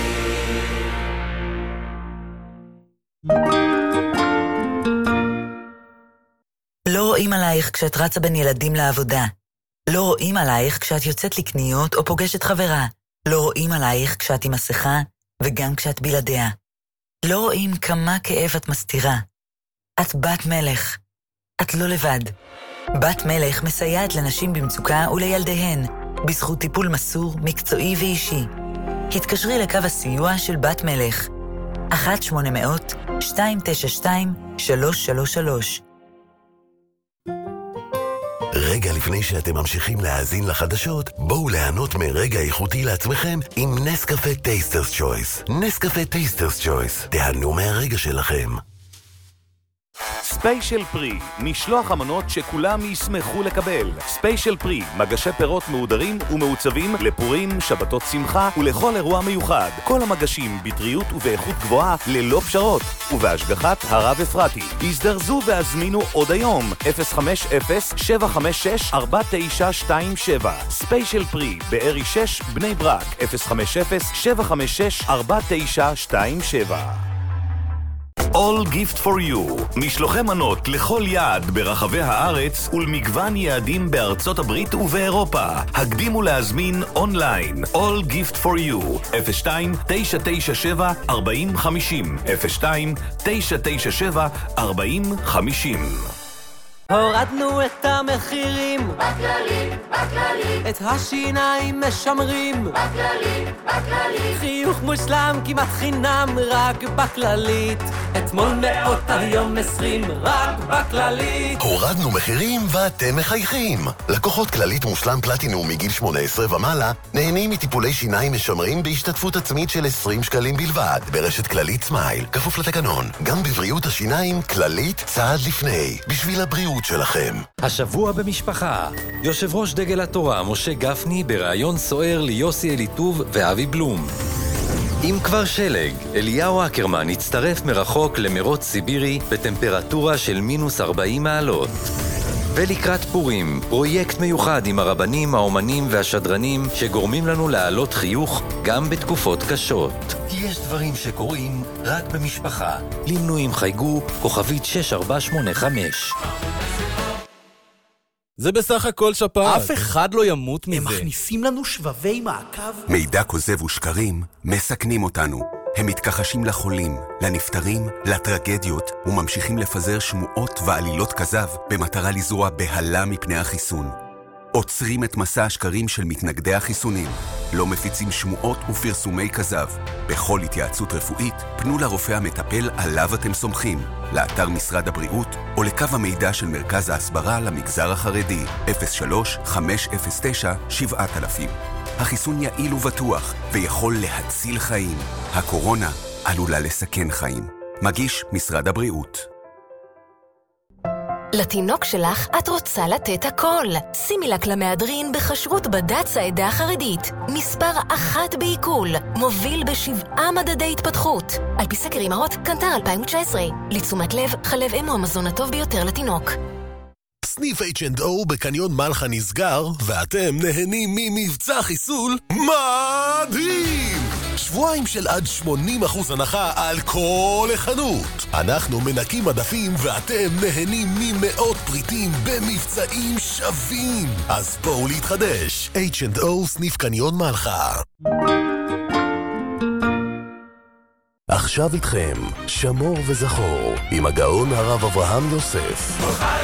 לא רואים עלייך כשאת רצה בין ילדים לעבודה. לא רואים עלייך כשאת יוצאת לקניות או פוגשת חברה. לא רואים עלייך כשאת עם מסכה וגם כשאת בלעדיה. לא רואים כמה כאב את מסתירה. את בת מלך. את לא לבד. בת מלך מסייעת לנשים במצוקה ולילדיהן, בזכות טיפול מסור, מקצועי ואישי. התקשרי לקו הסיוע של בת מלך. אחת שמונה מאות שתיים תשע שתיים שלוש שלוש שלוש. רגע לפני שאתם ממשיכים להאזין לחדשות, בואו ליהנות מרגע איכותי לעצמכם עם נסקפה טייסטרס צ'ויס. נסקפה טייסטרס צ'ויס. תיהנו מהרגע שלכם. ספיישל פרי, משלוח המנות שכולם ישמחו לקבל. ספיישל פרי, מגשי פירות מעודרים ומעוצבים לפורים, שבתות שמחה ולכל אירוע מיוחד. כל המגשים בטריות ובאיכות גבוהה ללא פשרות, ובהשגחת הרב אפרתי. הזדרזו והזמינו עוד היום, אפס חמש אפס שבע חמש שש ארבע תשע שתיים שבע. ספיישל פרי, בארי שש, בני ברק, אפס חמש אפס שבע חמש שש ארבע תשע שתיים שבע. All Gift for You, משלוחי מנות לכל יעד ברחבי הארץ ולמגוון יעדים בארצות הברית ובאירופה. הקדימו להזמין אונליין. All Gift for You, אפס שתיים תשע תשע שבע ארבע חמש אפס, אפס שתיים תשע תשע שבע ארבע חמש אפס. הורדנו את המחירים בכללי, בכללי, את השיניים משמרים בכללי, בכללי, חיוך מושלם כמעט חינם רק בכללית, אתמול מאות היום עשרים רק בכללי. הורדנו מחירים ואתם מחייכים. לקוחות כללית מושלם פלטינום מגיל שמונה עשרה ומעלה נהנים מטיפולי שיניים משמרים בהשתתפות עצמית של עשרים שקלים בלבד ברשת כללית סמייל, כפוף לתקנון. גם בבריאות השיניים כללית צעד לפני, בשביל הבריאות שלכם. השבוע במשפחה, יושב ראש דגל התורה משה גפני ברעיון סוער ליוסי אליטוב ואבי בלום. אם כבר שלג, אליהו אקרמן הצטרף מרחוק למרוץ סיבירי בטמפרטורה של מינוס ארבעים מעלות. ולקראת פורים, פרויקט מיוחד עם הרבנים, האומנים והשדרנים שגורמים לנו להעלות חיוך גם בתקופות קשות. יש דברים שקורים רק במשפחה. למנויים חייגו כוכבית שש ארבע שמונה חמש. זה בסך הכל שפעת. אף אחד לא ימות מזה. הם מכניסים לנו שבבי מעקב. מידע כוזב ושקרים מסכנים אותנו. הם מתכחשים לחולים, לנפטרים, לטרגדיות, וממשיכים לפזר שמועות ועלילות כזב במטרה לזרוע בהלה מפני החיסון. עוצרים את מסע השקרים של מתנגדי החיסונים. לא מפיצים שמועות ופרסומי כזב. בכל התייעצות רפואית, פנו לרופא המטפל עליו אתם סומכים, לאתר משרד הבריאות, או לקו המידע של מרכז ההסברה למגזר החרדי, אפס שלוש חמש אפס תשע שבע אלף. החיסון יעיל ובטוח, ויכול להציל חיים. הקורונה עלולה לסכן חיים. מגיש משרד הבריאות. לתינוק שלך את רוצה לתת הכל. שימי לה למהדרין בכשרות בד"ץ העדה החרדית. מספר אחת בעיכול. מוביל בשבעה מדדי התפתחות. על פי סקר אמהות, קנטר אלפיים תשע עשרה. לתשומת לב, חלב אם הוא המזון הטוב ביותר לתינוק. סניף אייץ' אנד או בקניון מלחה נסגר, ואתם נהנים ממבצע חיסול מדהים! שבועיים של עד שמונים אחוז הנחה על כל החנות. אנחנו מנקים מדפים ואתם נהנים ממאות פריטים במבצעים שווים. אז בואו להתחדש. אייץ' אנד או סניף קניון מלחה. עכשיו איתכם, שמור וזכור, עם הגאון הרב אברהם יוסף.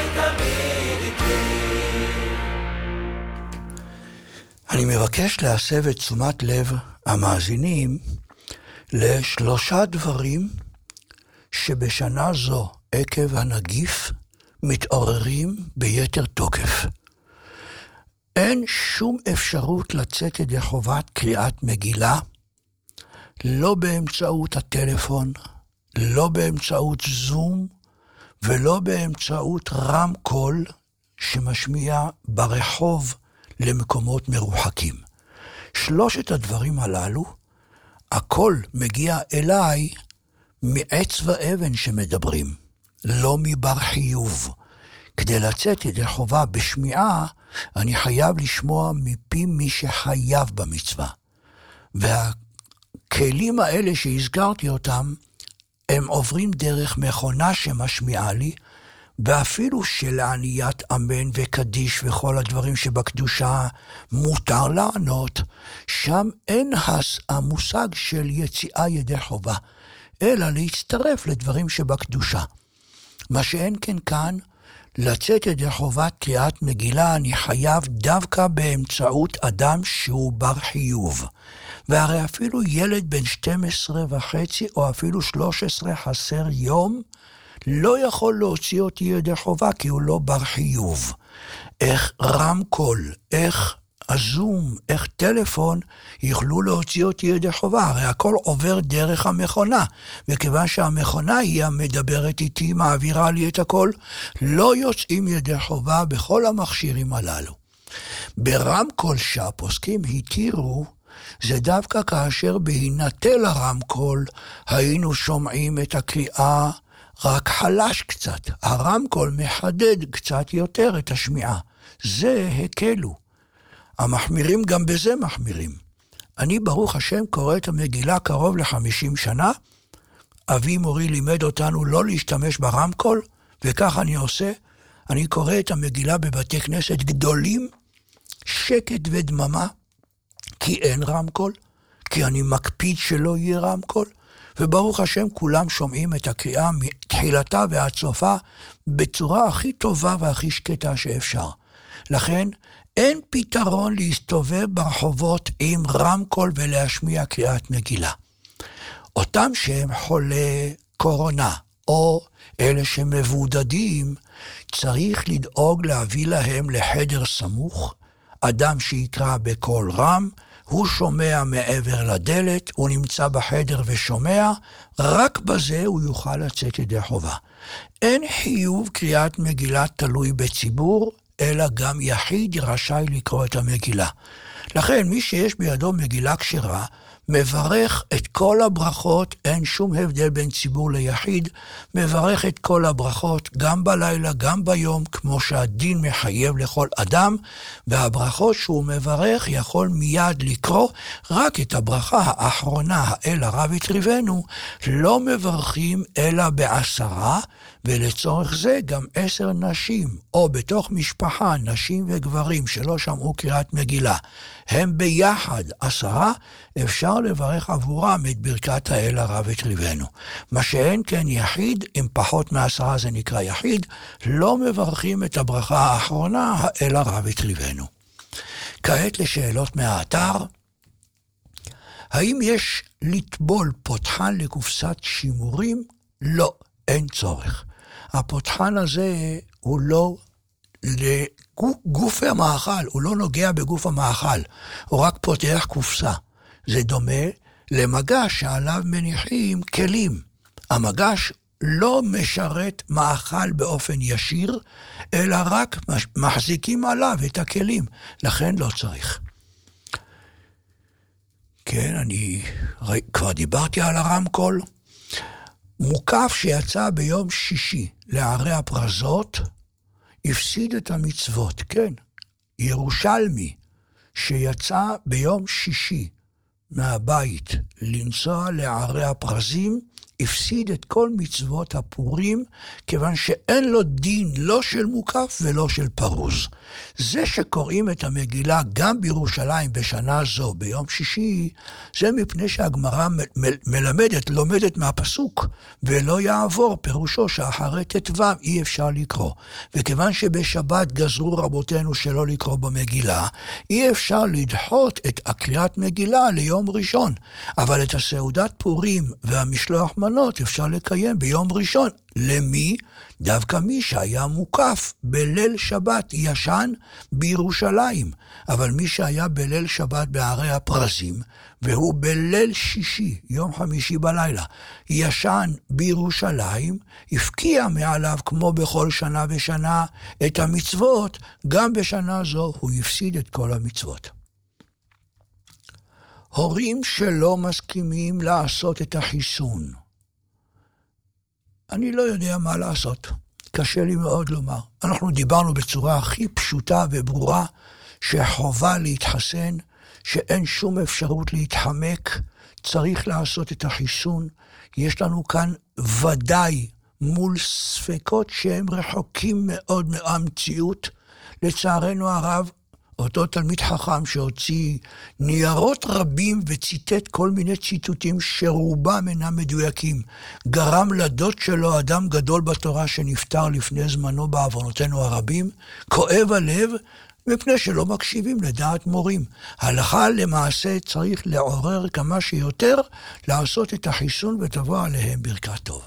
אני מבקש להסב את תשומת לב המאזינים לשלושה דברים שבשנה זו, עקב הנגיף, מתעוררים ביתר תוקף. אין שום אפשרות לצאת ידי חובת קריאת מגילה, לא באמצעות הטלפון, לא באמצעות זום, ולא באמצעות רמקול שמשמיע ברחוב למקומות מרוחקים. שלושת הדברים הללו, הכל מגיע אליי מעץ ואבן שמדברים, לא מבר חיוב. כדי לצאת ידי חובה בשמיעה, אני חייב לשמוע מפי מי שחייב במצווה. והכלים האלה שהזכרתי אותם, הם עוברים דרך מכונה שמשמיעה לי, ואפילו שלעניית אמן וקדיש וכל הדברים שבקדושה מותר לענות, שם אין המושג של יציאה ידי חובה, אלא להצטרף לדברים שבקדושה. מה שאין כן כאן, לצאת ידי חובת קריאת מגילה אני חייב דווקא באמצעות אדם שהוא בר חיוב. והרי אפילו ילד בן שתים עשרה וחצי או אפילו שלוש עשרה חסר יום, לא יכול להוציא אותי ידי חובה כי הוא לא בר חיוב. איך רמקול, איך הזום, איך טלפון יוכלו להוציא אותי ידי חובה? הרי הכל עובר דרך המכונה, וכיוון שהמכונה היא המדברת איתי, מעבירה לי את הכל, לא יוצאים ידי חובה בכל המכשירים הללו. ברמקול שהפוסקים התירו, זה דווקא כאשר בהינתל הרמקול היינו שומעים את הקריאה רק חלש קצת. הרמקול מחדד קצת יותר את השמיעה. זה הקלו. המחמירים גם בזה מחמירים. אני ברוך השם קורא את המגילה קרוב ל-חמישים שנה. אבי מורי לימד אותנו לא להשתמש ברמקול, וכך אני עושה. אני קורא את המגילה בבתי כנסת גדולים, שקט ודממה, כי אין רמקול, כי אני מקפיד שלא יהיה רמקול, וברוך השם כולם שומעים את הקריאה מתחילתה ועד סופה בצורה הכי טובה והכי שקטה שאפשר. לכן אין פתרון להסתובב ברחובות עם רמקול ולהשמיע קריאת מגילה. אותם שהם חולי קורונה או אלה שמבודדים, צריך לדאוג להביא להם לחדר סמוך, אדם שיקרא בקול רם, הוא שומע מעבר לדלת, הוא נמצא בחדר ושומע, רק בזה הוא יוכל לצאת ידי חובה. אין חיוב קריאת מגילה תלוי בציבור, אלא גם יחיד רשאי לקרוא את המגילה. לכן מי שיש בידו מגילה כשרה, מברך את כל הברכות, אין שום הבדל בין ציבור ליחיד, מברך את כל הברכות גם בלילה, גם ביום, כמו שהדין מחייב לכל אדם, והברכות שהוא מברך יכול מיד לקרוא, רק את הברכה האחרונה, האל הרב יטריבנו, לא מברכים אלא בעשרה, ולצורך זה גם עשר נשים, או בתוך משפחה, נשים וגברים שלא שמעו קריאת מגילה, הם ביחד עשרה, אפשר לברך עבורם את ברכת האל הרב יטריבנו. מה שאין כן יחיד, אם פחות מעשרה זה נקרא יחיד, לא מברכים את הברכה האחרונה, האל הרב יטריבנו. כעת לשאלות מהאתר. האם יש לטבול פותחן לקופסת שימורים? לא, אין צורך. הפותחן הזה הוא לא לגוף המאכל, הוא לא נוגע בגוף המאכל, הוא רק פותח קופסה. זה דומה למגש שעליו מניחים כלים. המגש לא משרת מאכל באופן ישיר, אלא רק מחזיקים עליו את הכלים. לכן לא צריך. כן, אני כבר דיברתי על הרמקול. מוקף שיצא ביום שישי לערי הפרזות, הפסיד את המצוות. כן, ירושלמי שיצא ביום שישי מהבית לנסוע לערי הפרזים, הפסיד את כל מצוות הפורים, כיוון שאין לו דין לא של מוקף ולא של פרוז. זה שקוראים את המגילה גם בירושלים בשנה זו, ביום שישי, זה מפני שהגמרא מ- מלמדת, לומדת מהפסוק, ולא יעבור פירושו שאחרי תתו אי אפשר לקרוא. וכיוון שבשבת גזרו רבותינו שלא לקרוא במגילה, אי אפשר לדחות את הקריאת מגילה ליום ראשון. אבל את הסעודת פורים והמשלוח מנות אפשר לקיים ביום ראשון. למי? דווקא מי שהיה מוקף בליל שבת ישן בירושלים. אבל מי שהיה בליל שבת בערי הפרזים, והוא בליל שישי, יום חמישי בלילה, ישן בירושלים, הפקיע מעליו כמו בכל שנה ושנה את המצוות, גם בשנה זו הוא הפסיד את כל המצוות. הורים שלא מסכימים לעשות את החיסון. אני לא יודע מה לעשות. קשה לי מאוד לומר. אנחנו דיברנו בצורה הכי פשוטה וברורה, שחובה להתחסן, שאין שום אפשרות להתחמק, צריך לעשות את החיסון. יש לנו כאן ודאי מול ספקות שהם רחוקים מאוד מהמציאות. לצערנו הרב, אותו תלמיד חכם שהוציא ניירות רבים וציטט כל מיני ציטוטים שרובם אינם מדויקים, גרם לדוד שלו, אדם גדול בתורה שנפטר לפני זמנו בעוונותינו הרבים, כואב הלב מפני שלא מקשיבים לדעת מורים. הלכה למעשה צריך לעורר כמה שיותר לעשות את החיסון ותבוא עליהם ברכת טוב.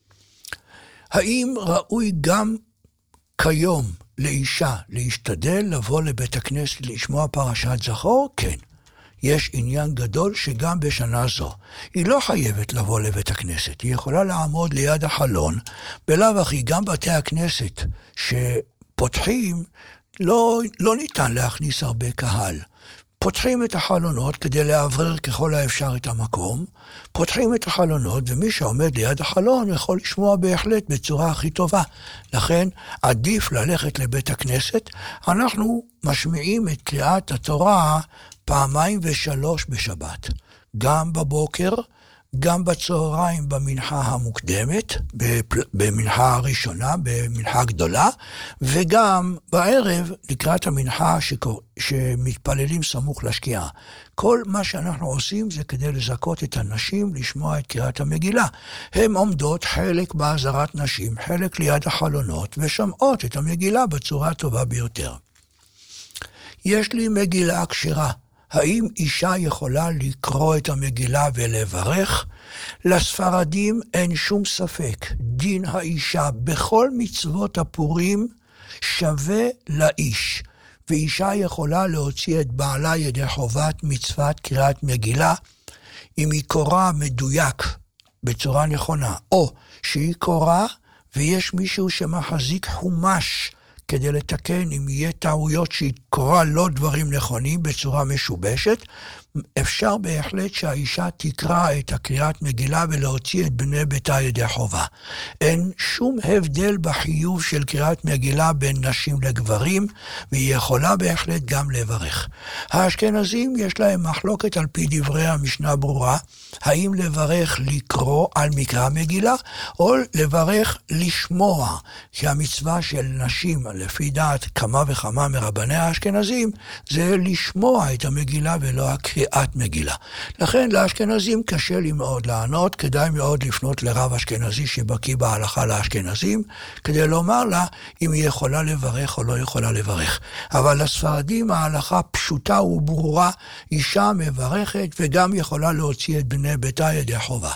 האם ראוי גם כיום לאישה להשתדל לבוא לבית הכנסת לשמוע פרשת זכור? כן. יש עניין גדול שגם בשנה זו היא לא חייבת לבוא לבית הכנסת. היא יכולה לעמוד ליד החלון. בלאו הכי גם בתי הכנסת שפותחים, לא, לא ניתן להכניס הרבה קהל. פותחים את החלונות כדי לעברר ככל האפשר את המקום, פותחים את החלונות, ומי שעומד ליד החלון יכול לשמוע בהחלט בצורה הכי טובה. לכן עדיף ללכת לבית הכנסת. אנחנו משמיעים את קריאת התורה פעמיים ושלוש בשבת, גם בבוקר, גם בצהריים במנחה המוקדמת, במנחה הראשונה, במנחה גדולה, וגם בערב לקראת המנחה שמתפללים סמוך לשקיעה. כל מה שאנחנו עושים זה כדי לזכות את הנשים לשמוע את קריאת המגילה. הן עומדות חלק בעזרת נשים, חלק ליד החלונות, ושמעות את המגילה בצורה הטובה ביותר. יש לי מגילה כשרה. האם אישה יכולה לקרוא את המגילה ולברך? לספרדים אין שום ספק. דין האישה בכל מצוות הפורים שווה לאיש. ואישה יכולה להוציא את בעלה ידי חובת מצוות קריאת מגילה, אם היא קוראה מדויק בצורה נכונה, או שהיא קוראה ויש מישהו שמחזיק חומש, כדי לתקן אם יהיה טעויות שהיא קוראה לא דברים נכונים בצורה משובשת, אפשר בהחלט שהאישה תקרא את הקריאת מגילה ולהוציא את בני ביתה ידי חובה. אין שום הבדל בחיוב של קריאת מגילה בין נשים לגברים, והיא יכולה בהחלט גם לברך. האשכנזים יש להם מחלוקת על פי דברי המשנה ברורה, האם לברך לקרוא על מקרא מגילה, או לברך לשמוע, שהמצווה של נשים, לפי דעת כמה וכמה מרבני האשכנזים, זה לשמוע את המגילה ולא הקריאה. קריאת מגילה. לכן לאשכנזים קשה לי מאוד לענות, כדאי מאוד לפנות לרב אשכנזי שבקיא בהלכה לאשכנזים, כדי לומר לה אם היא יכולה לברך או לא יכולה לברך. אבל לספרדים ההלכה פשוטה וברורה, אישה מברכת וגם יכולה להוציא את בני ביתה ידי חובה.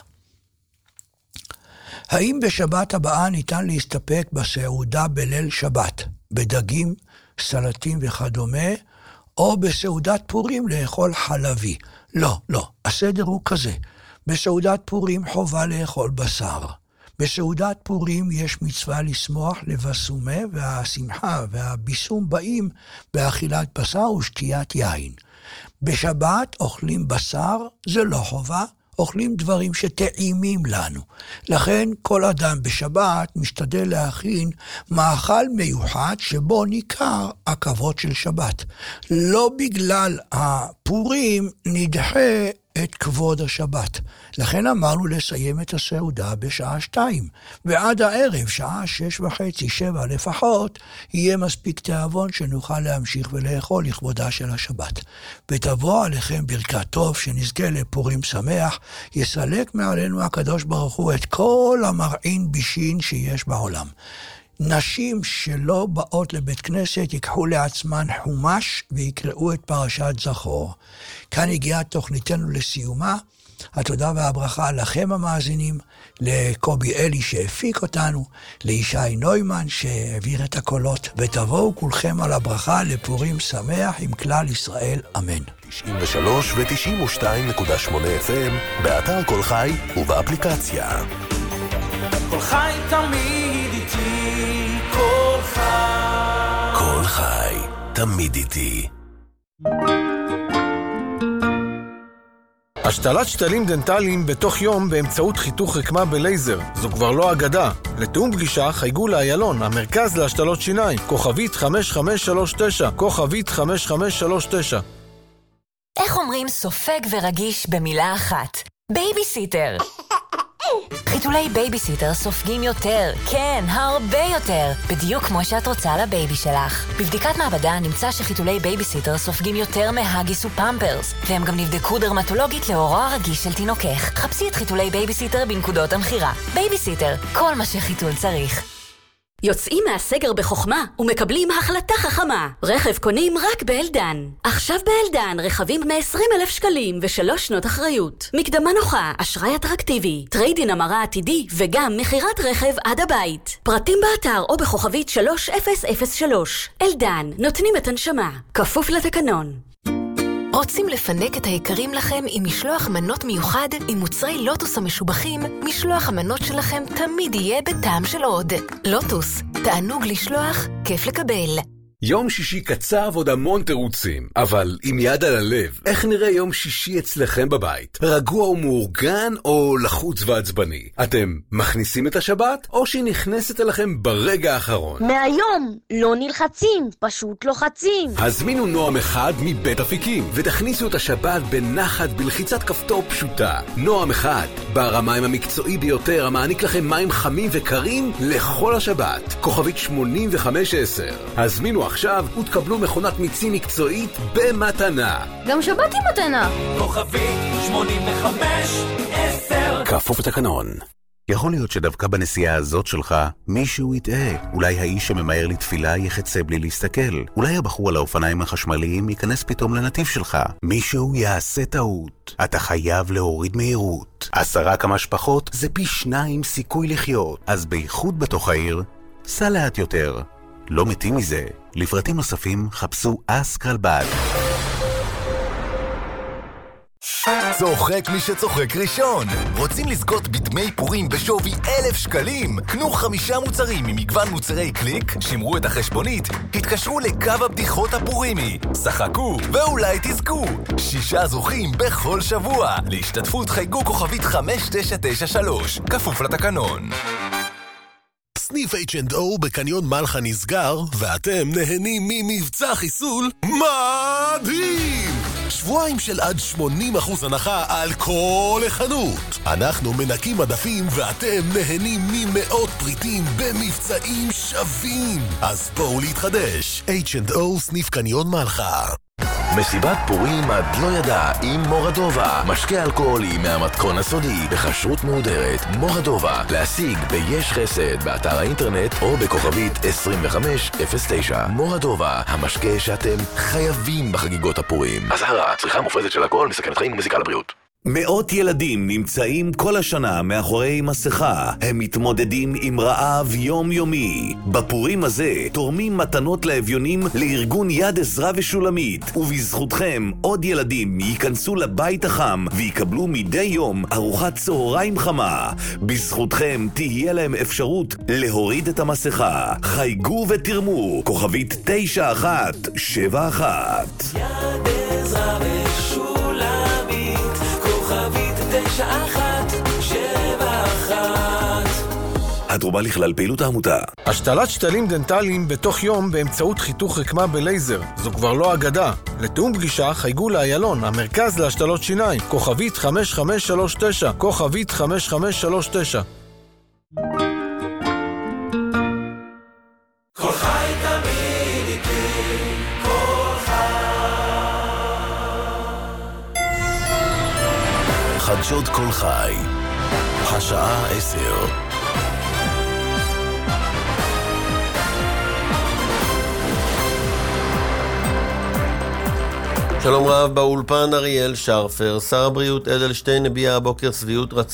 האם בשבת הבאה ניתן להסתפק בסעודה בליל שבת, בדגים, סלטים וכדומה, או בסעודת פורים לאכול חלבי? לא, לא. הסדר הוא כזה, בסעודת פורים חובה לאכול בשר. בסעודת פורים יש מצווה לשמוח לבשומה, והשמחה והביסום באים באכילת בשר ושתיית יין. בשבת אוכלים בשר, זה לא חובה, אוכלים דברים שטעימים לנו. לכן כל אדם בשבת משתדל להכין מאכל מיוחד שבו ניכר הכבוד של שבת. לא בגלל הפורים נדחה את כבוד השבת. לכן אמרנו לסיים את הסעודה בשעה שתיים, ועד הערב, שעה שש וחצי, שבע לפחות, יהיה מספיק תאבון שנוכל להמשיך ולאכול לכבודה של השבת. ותבוא עליכם ברכת טוב, שנזכה לפורים שמח, יסלק מעלינו הקדוש ברוך הוא את כל המרעין בישין שיש בעולם. נשים שלא באות לבית כנסת ייקחו לעצמן חומש ויקראו את פרשת זכור. כאן הגיעה תוכניתנו לסיומה. התודה והברכה לכם המאזינים, לקובי אלי שהפיק אותנו, לישי נוימן שהעביר את הקולות, ותבואו כולכם על הברכה לפורים שמח עם כלל ישראל, אמן. תשעים ושלוש ו-תשעים ושתיים נקודה שמונה אף אם באתר כל חי ובאפליקציה. כל חי תמיד איתי, כל חי. כל חי תמיד איתי. השתלת שתלים דנטליים בתוך יום באמצעות חיתוך רקמה בלייזר. זו כבר לא אגדה. לתאום פגישה חייגו לאיילון, המרכז להשתלות שיניים, כוכבית חמש חמש שלוש תשע, כוכבית חמש חמש שלוש תשע. איך אומרים סופג ורגיש במילה אחת? בייביסיטר. חיתולי בייביסיטר סופגים יותר, כן, הרבה יותר, בדיוק כמו שאת רוצה לבייבי שלך. בבדיקת מעבדה נמצא שחיתולי בייביסיטר סופגים יותר מהגיס ופמפרס, והם גם נבדקו דרמטולוגית לאורו הרגיש של תינוקך. חפשי את חיתולי בייביסיטר בנקודות המחירה. בייביסיטר, כל מה שחיתול צריך. יוצאים מהסגר בחוכמה ומקבלים החלטה חכמה. רכב קונים רק באלדן. עכשיו באלדן רכבים מ-עשרים אלף שקלים ושלוש שנות אחריות. מקדמה נוחה, אשראי אטרקטיבי, טריידין המרה עתידי וגם מחירת רכב עד הבית. פרטים באתר או בכוכבית שלוש אפס אפס שלוש. אלדן, נותנים את הנשמה. כפוף לתקנון. רוצים לפנק את היקרים לכם עם משלוח מנות מיוחד עם מוצרי לוטוס המשובחים? משלוח המנות שלכם תמיד יהיה בטעם של עוד. לוטוס, תענוג לשלוח, כיף לקבל. יום שישי קצר ועוד המון תירוצים, אבל עם יד על הלב, איך נראה יום שישי אצלכם בבית? רגוע ומאורגן או לחוץ ועצבני? אתם מכניסים את השבת או שהיא נכנסת אליכם ברגע האחרון? מהיום לא נלחצים, פשוט לוחצים. הזמינו נועם אחד מבית אפיקים ותכניסו את השבת בנחת בלחיצת כפתור פשוטה. נועם אחד, בר המים המקצועי ביותר המעניק לכם מים חמים וקרים לכל השבת. כוכבית שמונים וחמש עשר. הזמינו עכשיו ותקבלו מכונת מיצים מקצועית במתנה. גם שבת עם מתנה. כוכבית שמונים וחמש עשר. כפוף לתקנון. יכול להיות שדווקא בנסיעה הזאת שלך מישהו יטעה. אולי האיש שממהר לתפילה יחצה בלי להסתכל. אולי הבחור על האופניים החשמליים ייכנס פתאום לנתיב שלך. מישהו יעשה טעות. אתה חייב להוריד מהירות. עשרה כמה שפחות זה פי שניים סיכוי לחיות. אז בייחוד בתוך העיר, סע לאט יותר. לא מתים מזה. לפרטים נוספים חפשו אסקרלבד. צוחק מי שצוחק ראשון. רוצים לזכות בדמי פורים בשווי אלף שקלים? קנו חמישה מוצרים ממגוון מוצרי קליק, שמרו את החשבונית, התקשרו לקו הבדיחות הפורימי, שחקו ואולי תזכו. שישה זוכים בכל שבוע. להשתתפות חייגו כוכבית חמש תשע תשע שלוש, כפוף לתקנון. סניף אייץ' אנד או בקניון מלחה נסגר, ואתם נהנים ממבצע חיסול מדהים! שבועיים של עד שמונים אחוז הנחה על כל החנות. אנחנו מנקים מדפים ואתם נהנים ממאות פריטים במבצעים שווים. אז בואו להתחדש. אייץ' אנד או סניף קניון מלחה. מסיבת פורים עד לא ידע עם מורדובה. משקה אלכוהולי מהמתכון הסודי בכשרות מהודרת. מורדובה, להשיג ביש חסד באתר האינטרנט או בכוכבית עשרים וחמש אפס תשע. מורדובה, המשקה שאתם חייבים בחגיגות הפורים. אזהרה, צריכה מופרזת של אלכוהול מסכנת חיים ומזיקה לבריאות. מאות ילדים נמצאים כל השנה מאחורי מסכה. הם מתמודדים עם רעב יומיומי. בפורים הזה תורמים מתנות לאביונים לארגון יד עזרא ושולמית, ובזכותכם עוד ילדים ייכנסו לבית החם ויקבלו מדי יום ארוחת צהריים חמה. בזכותכם תהיה להם אפשרות להוריד את המסכה. חייגו ותרמו, כוכבית תשע אחת שבע אחת. יד עזרא ושולמית, כוכבית תשע אחת שבע אחת. התרומה לכלל פעילות העמותה. השתלת שתלים דנטליים בתוך יום באמצעות חיתוך רקמה בלייזר. זו כבר לא אגדה. לתאום פגישה חייגו לאיילון, המרכז להשתלות שיניים. כוכבית חמש חמש שלוש תשע, כוכבית חמש חמש שלוש תשע. כל חי תמיד איתי, כל חי. חדשות כל חי, השעה עשר. שלום רב, באולפן אריאל שרפר. שר הבריאות אדלשטיין הביע הבוקר שביעות רצון